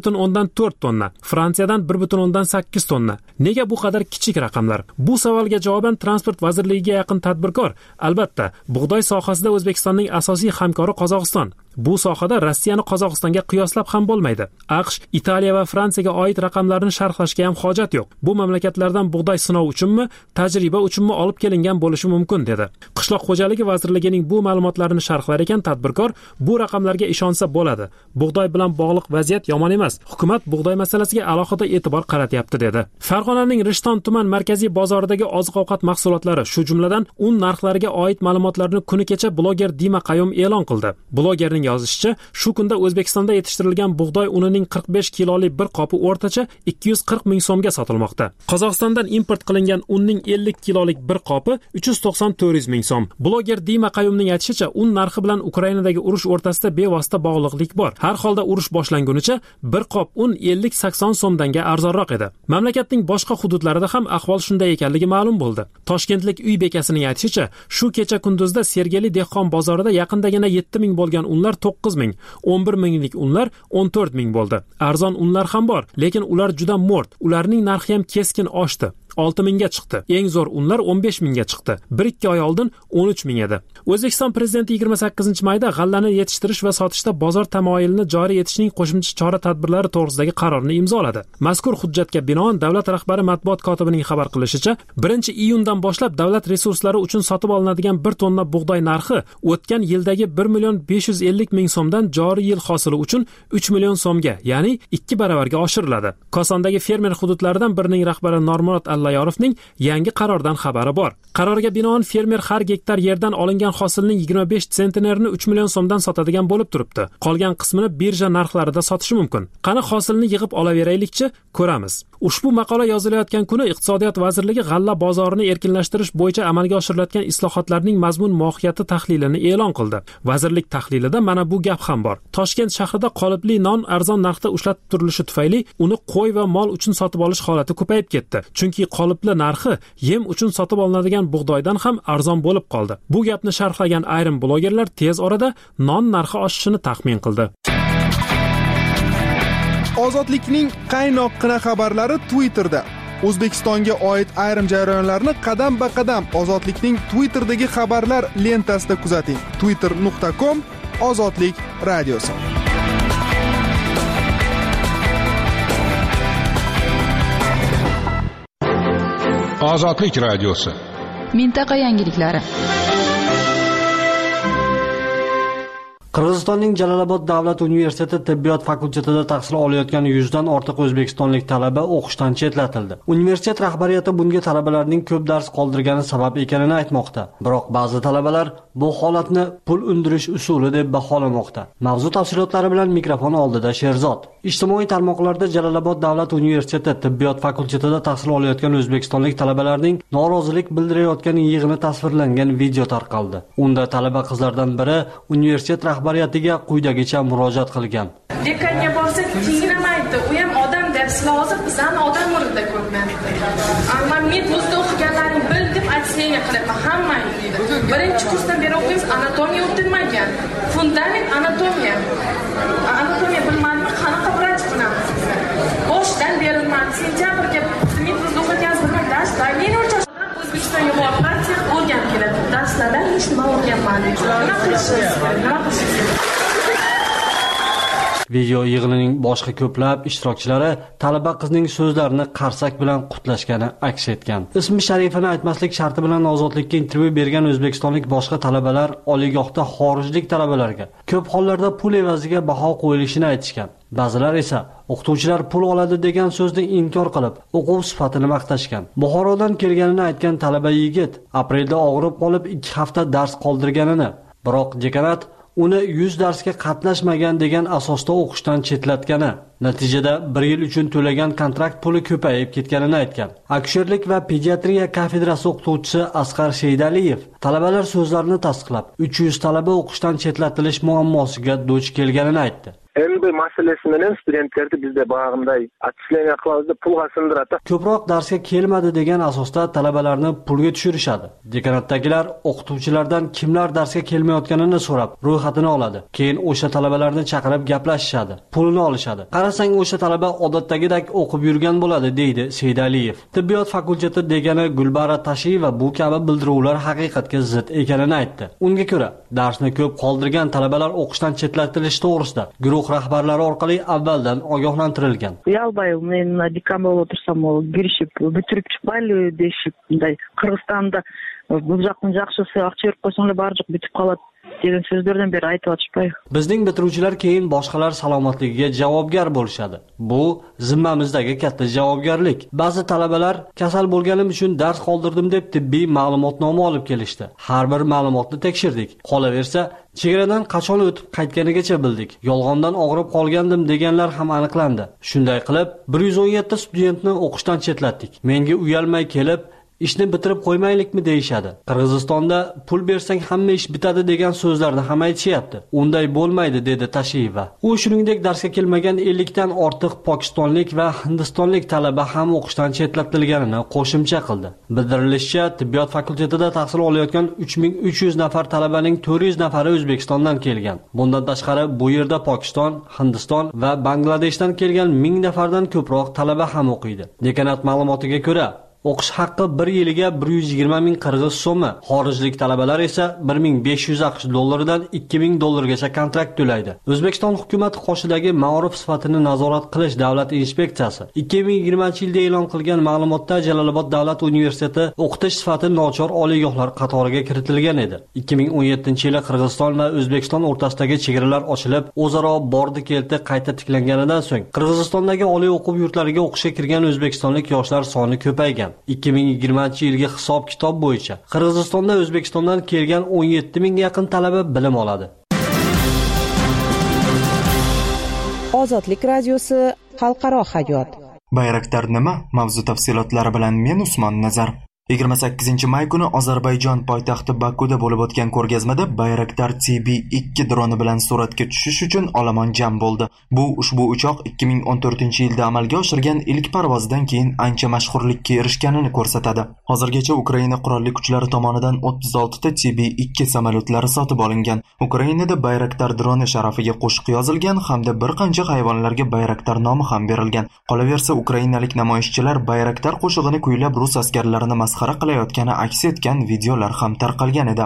12,4 tonna, Fransiyadan 1,8 tonna. Nega bu qadar kichik raqamlar? Bu savolga javoban Transport vazirligiga yaqin tadbirkor, albatta, bug'doy sohasida O'zbekistonning asosiy hamkori Qozog'iston. Bu sohada Rossiyani Qozog'istonga qiyoslab ham bo'lmaydi. AQSh, Italiya va Fransiyaga oid raqamlarni sharhlashga ham hojat yo'q. Bu mamlakatlardan bug'doy sinov uchunmi, tajriba uchunmi olib kelingan bo'lishi mumkin dedi. Qishloq xo'jaligi vazirligining bu ma'lumotlarini sharhlar ekan tadbirkor, bu raqamlarga ishonsa bo'ladi. Bug'doy bilan bog'liq vaziyat yomon emas. Hukumat bug'doy masalasiga alohida e'tibor qaratyapti dedi. Farg'onaning Rishton tuman markaziy bozoridagi oziq-ovqat mahsulotlari, shu jumladan un narxlariga oid ma'lumotlarni kuni kecha bloger Dima Qayum e'lon qildi. Blogerning yozishicha, shu kunda O'zbekistonda yetishtirilgan bug'doy unining 45 kilolik bir qopi o'rtacha 240 ming so'mga sotilmoqda. Qozog'istondan import qilingan unning 50 kilolik bir qopi 390-400 ming so'm. Bloger Dima Qayumning aytishicha, un narxi bilan Ukrainadagi urush o'rtasida bevosita bog'liqlik bor. Har holda urush boshlangunicha bir qop un 50-80 so'mdanga arzonroq edi. Mamlakatning boshqa hududlarida ham ahvol shunday ekanligi ma'lum bo'ldi. Toshkentlik uy bekasining aytishicha, shu kecha kunduzda Sergeli dehqon bozorida yaqindagina 7 ming bo'lgan unlar 9 ming, 11 minglik unlar 14 ming bo'ldi. Arzon unlar ham bor, lekin ular juda mo'rt. Ularning narxi ham keskin oshdi. 6 mingga chiqdi. Eng zo'r unlar 15 mingga chiqdi. 1-2 oy oldin 13 ming edi. O'zbekiston prezidenti 28-mayda g'allani yetishtirish va sotishda bozor tamoyilini joriy etishning qo'shimcha chora-tadbirlari to'g'risidagi qarorni imzoladi. Mazkur hujjatga binoan davlat rahbari matbuot kotibining xabar qilishicha, 1-iyundan boshlab davlat resurslari uchun sotib olinadigan 1 tonna bug'doy narxi o'tgan yildagi 1,550,000 so'mdan joriy yil hosili uchun 3 million so'mga, ya'ni 2 baravarga oshiriladi. Kosondagi fermer hududlaridan birining rahbari Normurod Allayorovning yangi qarordan xabari bor. Qarorga binoan fermer har gektar yerdan olingan hosilning 25 sentnerini 3 million so'mdan sotadigan bo'lib turibdi. Qolgan qismini birja narxlarida sotishi mumkin. Qani hosilni yig'ib olaveraylikchi, ko'ramiz. Ushbu maqola yozilayotgan kuni Iqtisodiyot vazirligi g'alla bozorini erkinlashtirish bo'yicha amalga oshirilayotgan islohotlarning mazmun mohiyati tahlilini e'lon qildi. Vazirlik tahlilida mana bu gap ham bor. Toshkent shahrida qolipli non arzon narxda ushlatib turilishi tufayli uni qo'y va mol uchun sotib olish holati ko'payib ketdi. Chunki qolipli narxi yem uchun sotib olinadigan bug'doydan ham arzon bo'lib qoldi. Bu gapni sharhlagan ayrim blogerlar tez orada non narxi oshishini taxmin qildi. Ozodlikning qaynoqqina xabarlari Twitterda. O'zbekistonga oid ayrim jarayonlarni qadam-ba-qadam Ozodlikning Twitterdagi xabarlar lentasida kuzating. twitter.com/ozodlik radiosi. Ozodlik radiosi. Mintaqa yangiliklari. Qirg'izistonning Jalolobod davlat universiteti tibbiyot fakultetida tahsil olayotgan 100 dan ortiq o'zbekistonlik talaba o'qishdan chetlatildi. Universitet rahbariyati bunga talabalarning ko'p dars qoldirgani sabab ekanini aytmoqda. Biroq ba'zi talabalar bu holatni pul undirish usuli deb baholamoqda. Mavzu tafsilotlari bilan mikrofon oldida Sherzod. Ijtimoiy tarmoqlarda Jalolobod davlat universiteti tibbiyot fakultetida tahsil olayotgan o'zbekistonlik talabalarning norozilik bildirayotgan yig'ini tasvirlangan video tarqaldi. Unda talaba qizlardan biri universitet rahbariyatiga quyidagicha murojaat qilgan. Dekanga borsak kiyinamaydi, u ham odam dars lozim, bizani odam o'rnida ko'rgan. Men medvuzda o'qiganlaring bil deb aksiyaga qilaman hammani deydi. Birinchi kursdan beri o'qiymiz, anatomiya o'tilmagan. Fundament anatomiya. Anatomiya bilmadimmi, qanaqa vrach qilamiz? Boshdan berilmadi. Sentyabrga medvuzda o'qiganmiz, dars damin o'rtash. O'zbekistonga borib partiya o'rganib keladi. Darslardan hech nima o'rganmadik. Nima qilishimiz? Video yig'inining boshqa ko'plab ishtirokchilari talaba qizning so'zlarini qarsak bilan qutlashgani aks etgan. Ismi sharifini aytmaslik sharti bilan Ozodlikka intervyu bergan o'zbekistonlik boshqa talabalar oliygohda xorijlik talabalarga ko'p hollarda pul evaziga baho qo'yilishini aytishgan. Ba'zilar esa o'qituvchilar pul oladi degan so'zni inkor qilib, o'quv sifatini maqtashgan. Buxorodan kelganini aytgan talaba yigit aprelda og'rib qolib 2 hafta dars qoldirganini, biroq dekanat uni 100 darsga qatnashmagan degan asosda o'qishdan chetlatgani, natijada 1 yil uchun to'lagan kontrakt puli ko'payib ketganini aytgan. Akusherlik va pediatriya kafedrasi o'qituvchisi Asqar Sheydaliyev talabalar so'zlarini tasdiqlab, 300 talaba o'qishdan chetlatilish muammosiga duch kelganini aytdi. Endi masalasi bilan studentlarni bizda bag'imday atchislaniya qilamiz, pulga sindiradi. Ko'proq darsga kelmadi degan asosda talabalarni pulga tushirishadi. Dekanatdagilar o'qituvchilardan kimlar darsga kelmayotganini so'rab, ro'yxatini oladi. Keyin o'sha talabalarni chaqirib gaplashishadi, pulini olishadi. Qarasang o'sha talaba odatdagidek o'qib yurgan bo'ladi, deydi Seydaliyev. Tibbiyot fakulteti degani Gulbara Tashiyeva bu kabi bildiruvlar haqiqatga zid ekanini aytdi. Unga ko'ra, darsni ko'p qoldirgan talabalar o'qishdan chetlatilishi to'g'risida rahbarlari orqali avvaldan ogohlantirilgan. Uyalbay, men dekabr o'tirsam, girishib, bitirib chiqmayli deyishib, Qirg'izistonda bu yoqni yaxshisi aqcha berib qo'ysanglar barchiq bitib qoladi degan so'zlardan beri aytib o'tishpay. Bizning bitiruvchilar keyin boshqalar salomatligiga javobgar bo'lishadi. Bu zimmamizdagi katta javobgarlik. Ba'zi talabalar kasal bo'lganim uchun dars qoldirdim deb tibbiy ma'lumotnoma olib kelishdi. Har bir ma'lumotni tekshirdik. Qolaversa, chegaradan qachon o'tib qaytganigacha bildik. Yolg'ondan og'rib qolgandim deganlar ham aniqlandi. Shunday qilib, 117 studentni o'qishdan chetlatdik. Menga uyalmay kelib, ishni bitirib qo'ymaylikmi deyishadi. Qirg'izistonda pul bersang hamma ish bitadi degan so'zlarni ham aytishyapti. Unday bo'lmaydi, dedi Tashiyeva. U shuningdek darsga kelmagan 50 dan ortiq pokistonlik va hindistonlik talaba ham o'qishdan chetlatilganini qo'shimcha qildi. Bildirilishicha, tibbiyot fakultetida tahsil olayotgan 3300 nafar talabaning 400 nafari O'zbekistondan kelgan. Bundan tashqari bu yerda Pokiston, Hindiston va Bangladeshdan kelgan 1000 nafardan ko'proq talaba ham o'qiydi. Dekanat ma'lumotiga ko'ra, o'qish haqqi 1 yiliga 120 ming qirg'iz so'mi, xorijlik talabalar esa 1500 AQSh dollaridan 2000 dollargacha kontrakt to'laydi. O'zbekiston hukumati qoshidagi ma'ruf sifatini nazorat qilish davlat inspeksiyasi 2020-yilda e'lon qilgan ma'lumotda Jalolobod davlat universiteti o'qitish sifati nochor oliygohlar qatoriga kiritilgan edi. 2017-yili Qirg'iziston va O'zbekiston o'rtasidagi chegaralar ochilib, o'zaro bordi-keldi qayta tiklanganidan so'ng Qirg'izistondagi oliy o'quv yurtlariga o'qishga kirgan o'zbekistonlik yoshlar soni ko'paygan. 2020-yilgi hisob-kitob bo'yicha Qirg'izistonda O'zbekistondan kelgan 17 mingga yaqin talaba bilim oladi. Ozodlik radiosi xalqaro hayot. Bayraktar nima? Mavzu tafsilotlari bilan men Usmon Nazar. 28-may kuni Ozarbayjon poytaxti Bakuda bo'lib o'tgan ko'rgazmada Bayraktar TB2 droni bilan suratga tushish uchun olomon jam bo'ldi. Bu ushbu uchoq 2014-yilda amalga oshirgan ilk parvozdan keyin ancha mashhurlikka erishganini ko'rsatadi. Hozirgacha Ukraina qurolli kuchlari tomonidan 36 ta TB2 samolyotlari sotib olingan. Ukrainada Bayraktar droni sharafiga qo'shiq yozilgan hamda bir qancha hayvonlarga Bayraktar nomi ham berilgan. Qolaversa, ukrainalik namoyishchilar Bayraktar qo'shig'ini kuylab rus askarlarini masxara qilayotgani aks etgan videolar ham tarqalgan edi.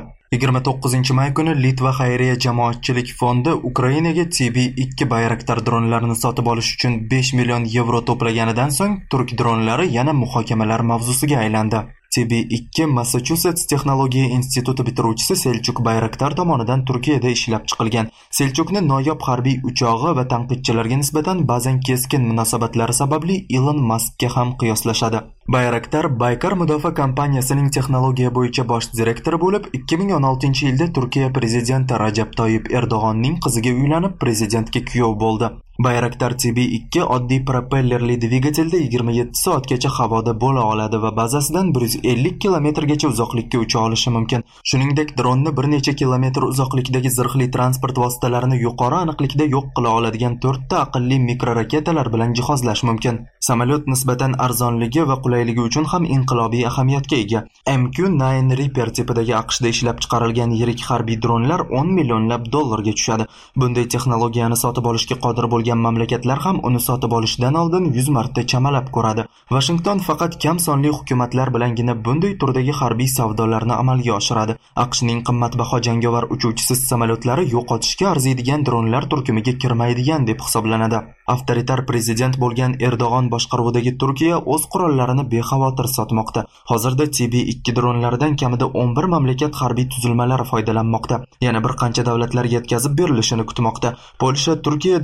29-may kuni Litva xayriya jamoatchilik fondi Ukrainaga TB2 Bayraktar dronlarini sotib olish uchun 5 million yevro to'plaganidan so'ng turk dronlari yana muhokamalar mavzusiga aylandi. TB2 Massachusetts texnologiya instituti bitiruvchisi Selchuk Bayraktar tomonidan Turkiyada ishlab chiqilgan. Selchukni noyob harbiy uchog'i va tanqidchilarga nisbatan ba'zan keskin munosabatlari sababli Elon Muskga ham qiyoslashadi. Bayraktar Baykar mudofaa kompaniyasining texnologiya bo'yicha bosh direktori bo'lib, 2016-yilda Turkiya prezidenti Rajab Toyyib Erdo'g'onning qiziga uylanib, prezidentga kuyov bo'ldi. Bayraktar TB2 oddiy propellerli dvigatelda 27 soatgacha havoda bo'la oladi va bazasidan 150 kilometrgacha uzoqlikka ucha olishi mumkin. Shuningdek, dronni bir necha kilometr uzoqlikdagi zirhli transport vositalarini yuqori aniqlikda yo'q qila oladigan 4 ta aqlli mikroraketalar bilan jihozlash mumkin. Samolyot nisbatan arzonligi va qulayligi uchun ham inqilobiy ahamiyatga ega. MQ-9 Reaper tipidagi AQShda ishlab chiqarilgan yirik harbiy dronlar 10 millionlab dollarga tushadi. Bunday texnologiyani sotib olishga qodir bo'lgan mamlakatlar ham uni sotib olishdan oldin 100 marta chamalab ko'radi. Washington faqat kam sonli hukumatlar bilangina bunday turdagi harbiy savdolarni amalga oshiradi. AQShning qimmatbaho jangovar uchuvchisiz samolyotlari yo'qotishga arziydigan dronlar turkumiga kirmaydigan deb hisoblanadi. Avtoritar prezident bo'lgan Erdo'g'on boshqaruvidagi Turkiya o'z qurollarini bexavotir sotmoqda. Hozirda TB2 dronlaridan kamida 11 mamlakat harbiy tuzilmalari foydalanmoqda. Yana bir qancha davlatlar yetkazib berilishini kutmoqda. Polsha Turkiya dronlarini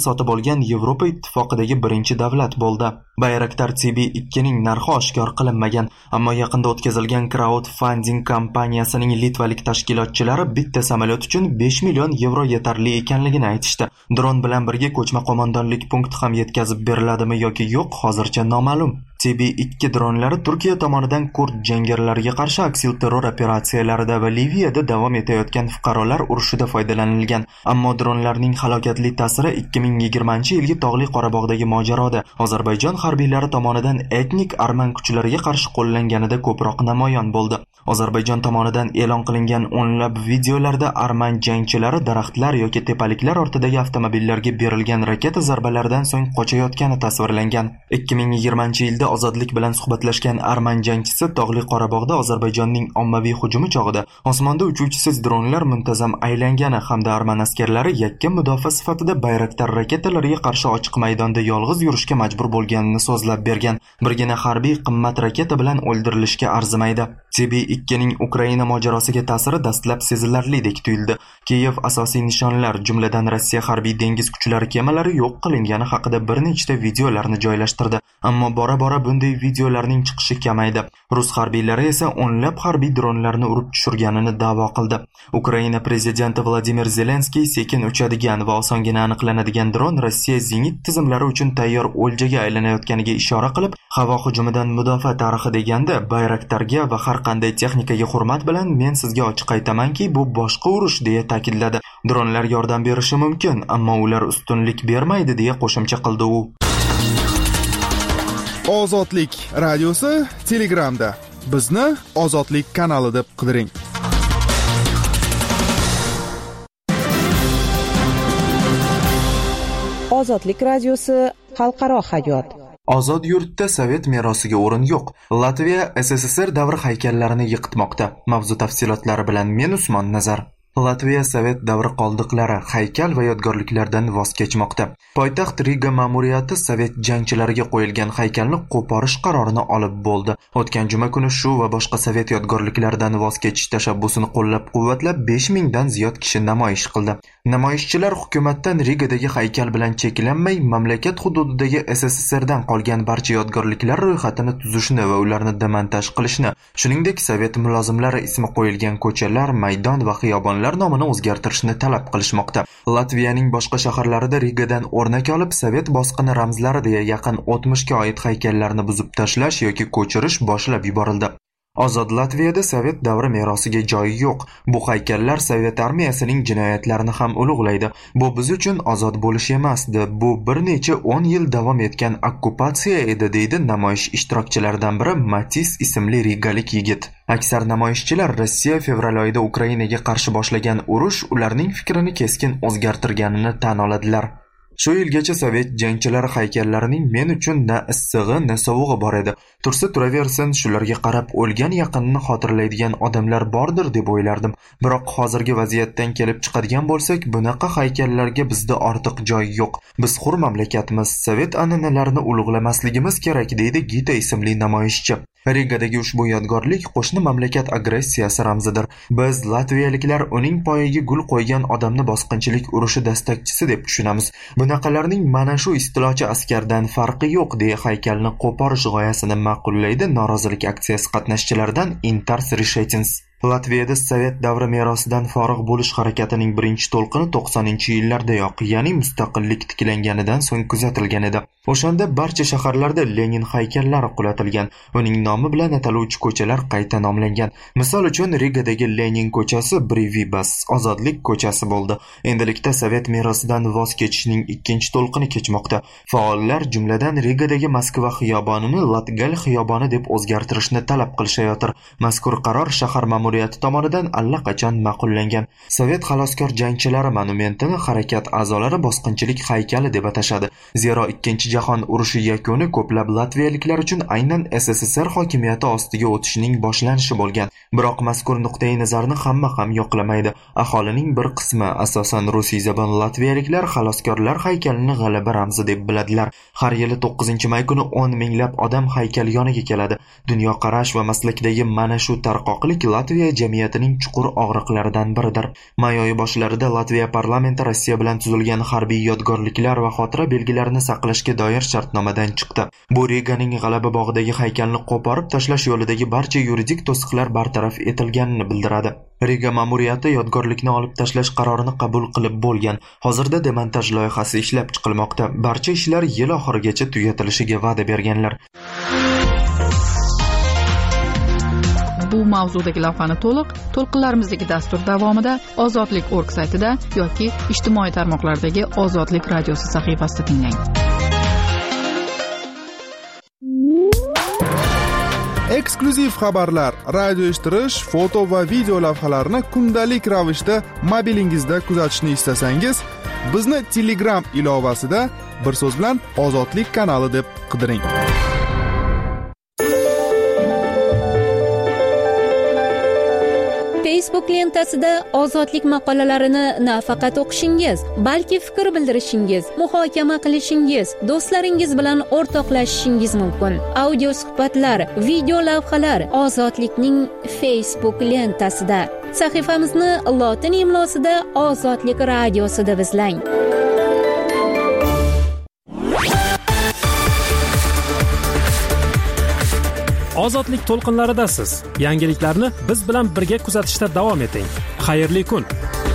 sotib olgan Yevropa ittifoqidagi birinchi davlat bo'ldi. Bayraktar TB2ning narxi oshkor qilinmagan, ammo yaqinda o'tkazilgan crowdfunding kompaniyasining litvalik tashkilotchilari bitta samolyot uchun 5 million yevro yetarli ekanligini aytishdi. Dron bilan birga ko'chma qo'mondonlik punkti ham yetkazib beriladimi yoki yo'q, hozircha noma'lum. TB2 dronlari Turkiya tomonidan kurd jangarilarga qarshi aksil terror operatsiyalarida va Liviyada davom etayotgan fuqarolar urushida foydalanilgan. Ammo dronlarning halokatli ta'siri 2020-yilgi Tog'li Qorabog'dagi mojaroda Ozarbayjon harbiylari tomonidan etnik arman kuchlariga qarshi qo'llanganida ko'proq namoyon bo'ldi. Ozarbayjon tomonidan e'lon qilingan o'nlab videolarda arman jangchilari daraxtlar yoki tepaliklar ortidagi avtomobillarga berilgan raketa zarbalaridan so'ng qochayotgani tasvirlangan. 2020-yilda Ozodlik bilan suhbatlashgan arman jangchisi Tog'li Qorabog'da Ozarbayjonning ommaviy hujumi chog'ida osmonda uchuvchisiz dronlar muntazam aylangani hamda arman askarlari yakka mudofaa sifatida Bayraktar raketalariga qarshi ochiq maydonda yolg'iz yurishga majbur bo'lganini so'zlab bergan. Birgina harbiy qimmat raketa bilan o'ldirilishga arzimaydi. TB2ning Ukraina mojarosiga ta'siri dastlab sezilarlidek tuyuldi. Kiyev asosiy nishonlar, jumladan Rossiya harbiy dengiz kuchlari kemalari yo'q qilingani haqida bir nechta videolarni joylashtirdi. Ammo bora-bora bunday videolarning chiqishi kamaydi. Rus harbiylari esa o'nlab harbiy dronlarni urib tushirganini da'vo qildi. Ukraina prezidenti Vladimir Zelenskiy sekin uchadigan va osongina aniqlanadigan dron Rossiya zenit tizimlari uchun tayyor o'ljaga aylanayotganiga ishora qilib, havo hujumidan mudofaa tarixi deganda Bayraktarga va har qanday texnikaga hurmat bilan men sizga ochiq aytamanki, bu boshqa urush deya ta'kidladi. Dronlar yordam berishi mumkin, ammo ular ustunlik bermaydi deya qo'shimcha qildi u. Ozodlik radiosi Telegramda. Bizni Ozodlik kanali deb qidiring. Ozodlik radiosi xalqaro hayot. Ozod yurtda Sovet merosiga o'rin yo'q. Latviya SSSR davri haykallarini yiqitmoqda. Mavzu tafsilotlari bilan men Usmon Nazar. Latviya Sovet davri qoldiqlari, haykal va yodgorliklardan voz kechmoqda. Poytaxt Riga ma'muriyati Sovet jangchilariga qo'yilgan haykalni qo'porish qarorini olib bo'ldi. O'tgan juma kuni shu va boshqa Sovet yodgorliklaridan voz kechish tashabbusini qo'llab-quvvatlab 5000 dan ziyod kishi namoyish qildi. Namoyishchilar hukumatdan Rigadagi haykal bilan cheklanmay, mamlakat hududidagi SSSRdan qolgan barcha yodgorliklar ro'yxatini tuzishni va ularni demontaj qilishni, shuningdek Sovet mulozimlari ismi qo'yilgan ko'chalar, maydon va xiyobonlar nomini o'zgartirishni talab qilishmoqda. Latviyaning boshqa shaharlarida Rigadan o'rnak olib, Sovet bosqini ramzlari deya yaqin 60 ga oid haykallarni buzib tashlash yoki ko'chirish boshlab yuborildi. Ozod Latviyada Sovet davri merosiga joyi yo'q. Bu haykallar Sovet armiyasining jinoyatlarini ham ulug'laydi. Bu biz uchun ozod bo'lish emasdi. Bu bir necha 10 yil davom etgan okkupatsiya edi, deydi namoyish ishtirokchilaridan biri Matis ismli rigalik yigit. Aksar namoyishchilar Rossiya fevral oyida Ukrainaga qarshi boshlagan urush ularning fikrini keskin o'zgartirganini tan oladilar. Shu yilgacha Sovet jangchilari haykallarining men uchun na issig'i, na sovug'i bor edi. Tursa turaversin, shularga qarab o'lgan yaqinini xotirlaydigan odamlar bordir deb o'ylardim. Biroq hozirgi vaziyatdan kelib chiqadigan bo'lsak, bunaqa haykallarga bizda ortiq joy yo'q. Biz hur mamlakatmiz, Sovet an'analarini ulug'lamasligimiz kerak, deydi Gita ismli namoyishchi. Rigadagi ushbu yodgorlik qo'shni mamlakat agressiyasi ramzidir. Biz latviyaliklar uning poyiga gul qo'ygan odamni bosqinchilik urushi dastakchisi deb tushunamiz. Bunaqalarning mana shu istilochi askardan farqi yo'q deya haykalni qo'porish g'oyasini ma'qullaydi norozilik aksiyasi qatnashchilaridan Intars Rishetins. Latviyada Sovet davri merosidan forig' bo'lish harakatining birinchi to'lqini 90-yillardayoq, ya'ni mustaqillik tiklanganidan so'ng kuzatilgan edi. O'shanda barcha shaharlarda Lenin haykallari qulatilgan, uning nomi bilan ataluvchi ko'chalar qayta nomlangan. Misol uchun Rigadagi Lenin ko'chasi Brivibas, Ozodlik ko'chasi bo'ldi. Endilikda Sovet merosidan voz kechishning ikkinchi to'lqini kechmoqda. Faollar jumladan Rigadagi Moskva xiyobonini Latgal xiyoboni deb o'zgartirishni talab qilishayotir. Mazkur qaror shahar ma'muriyati tomonidan allaqachon ma'qullangan. Sovet xaloskor jangchilari monumentini harakat a'zolari bosqinchilik haykali deb atashadi. Zero 2 jahon urushi yakuni ko'plab latviyaliklar uchun aynan SSSR hokimiyati ostiga o'tishning boshlanishi bo'lgan. Biroq mazkur nuqtai nazarni hamma ham yoqlamaydi. Aholining bir qismi, asosan rusiy zabon latviyaliklar, xaloskorlar haykalini g'alaba ramzi deb biladilar. Har yili 9-may kuni 10 minglab odam haykal yoniga keladi. Dunyoqarash va maslakdagi mana shu tarqoqlik Latviya jamiyatining chuqur og'riqlaridan biridir. May oyi boshlarida Latviya parlamenti Rossiya bilan tuzilgan harbiy yodgorliklar va xotira belgilarini saqlashga doir shartnomadan chiqdi. Bu Riganing G'alaba bog'idagi haykalni qo'porib tashlash yo'lidagi barcha yuridik to'siqlar bartaraf etilganini bildiradi. Riga ma'muriyati yodgorlikni olib tashlash qarorini qabul qilib bo'lgan. Hozirda demontaj loyihasi ishlab chiqilmoqda. Barcha ishlar yil oxirigacha tugatilishiga va'da berganlar. Bu mavzudagi lavhani to'lqinlarimizdagi dastur davomida ozodlik.org saytida yoki ijtimoiy tarmoqlardagi Ozodlik radiosi sahifasida tinglang. Eksklyuziv xabarlar, radio eshittirish, foto va video lavhalarni kundalik ravishda mobilingizda kuzatishni istasangiz, bizni Telegram ilovasida bir so'z bilan Ozodlik kanali deb qidiring. Facebook lentasida ozodlik maqolalarini nafaqat o'qishingiz, balki fikr bildirishingiz, muhokama qilishingiz, do'stlaringiz bilan o'rtoqlashishingiz mumkin. Audio suhbatlar, video lavhalar Ozodlikning Facebook lentasida. Sahifamizni lotin imlosida Ozodlik radiosi deb izlang. Ozodlik to'lqinlaridasiz. Yangiliklarni biz bilan birga kuzatishda davom eting. Xayrli kun.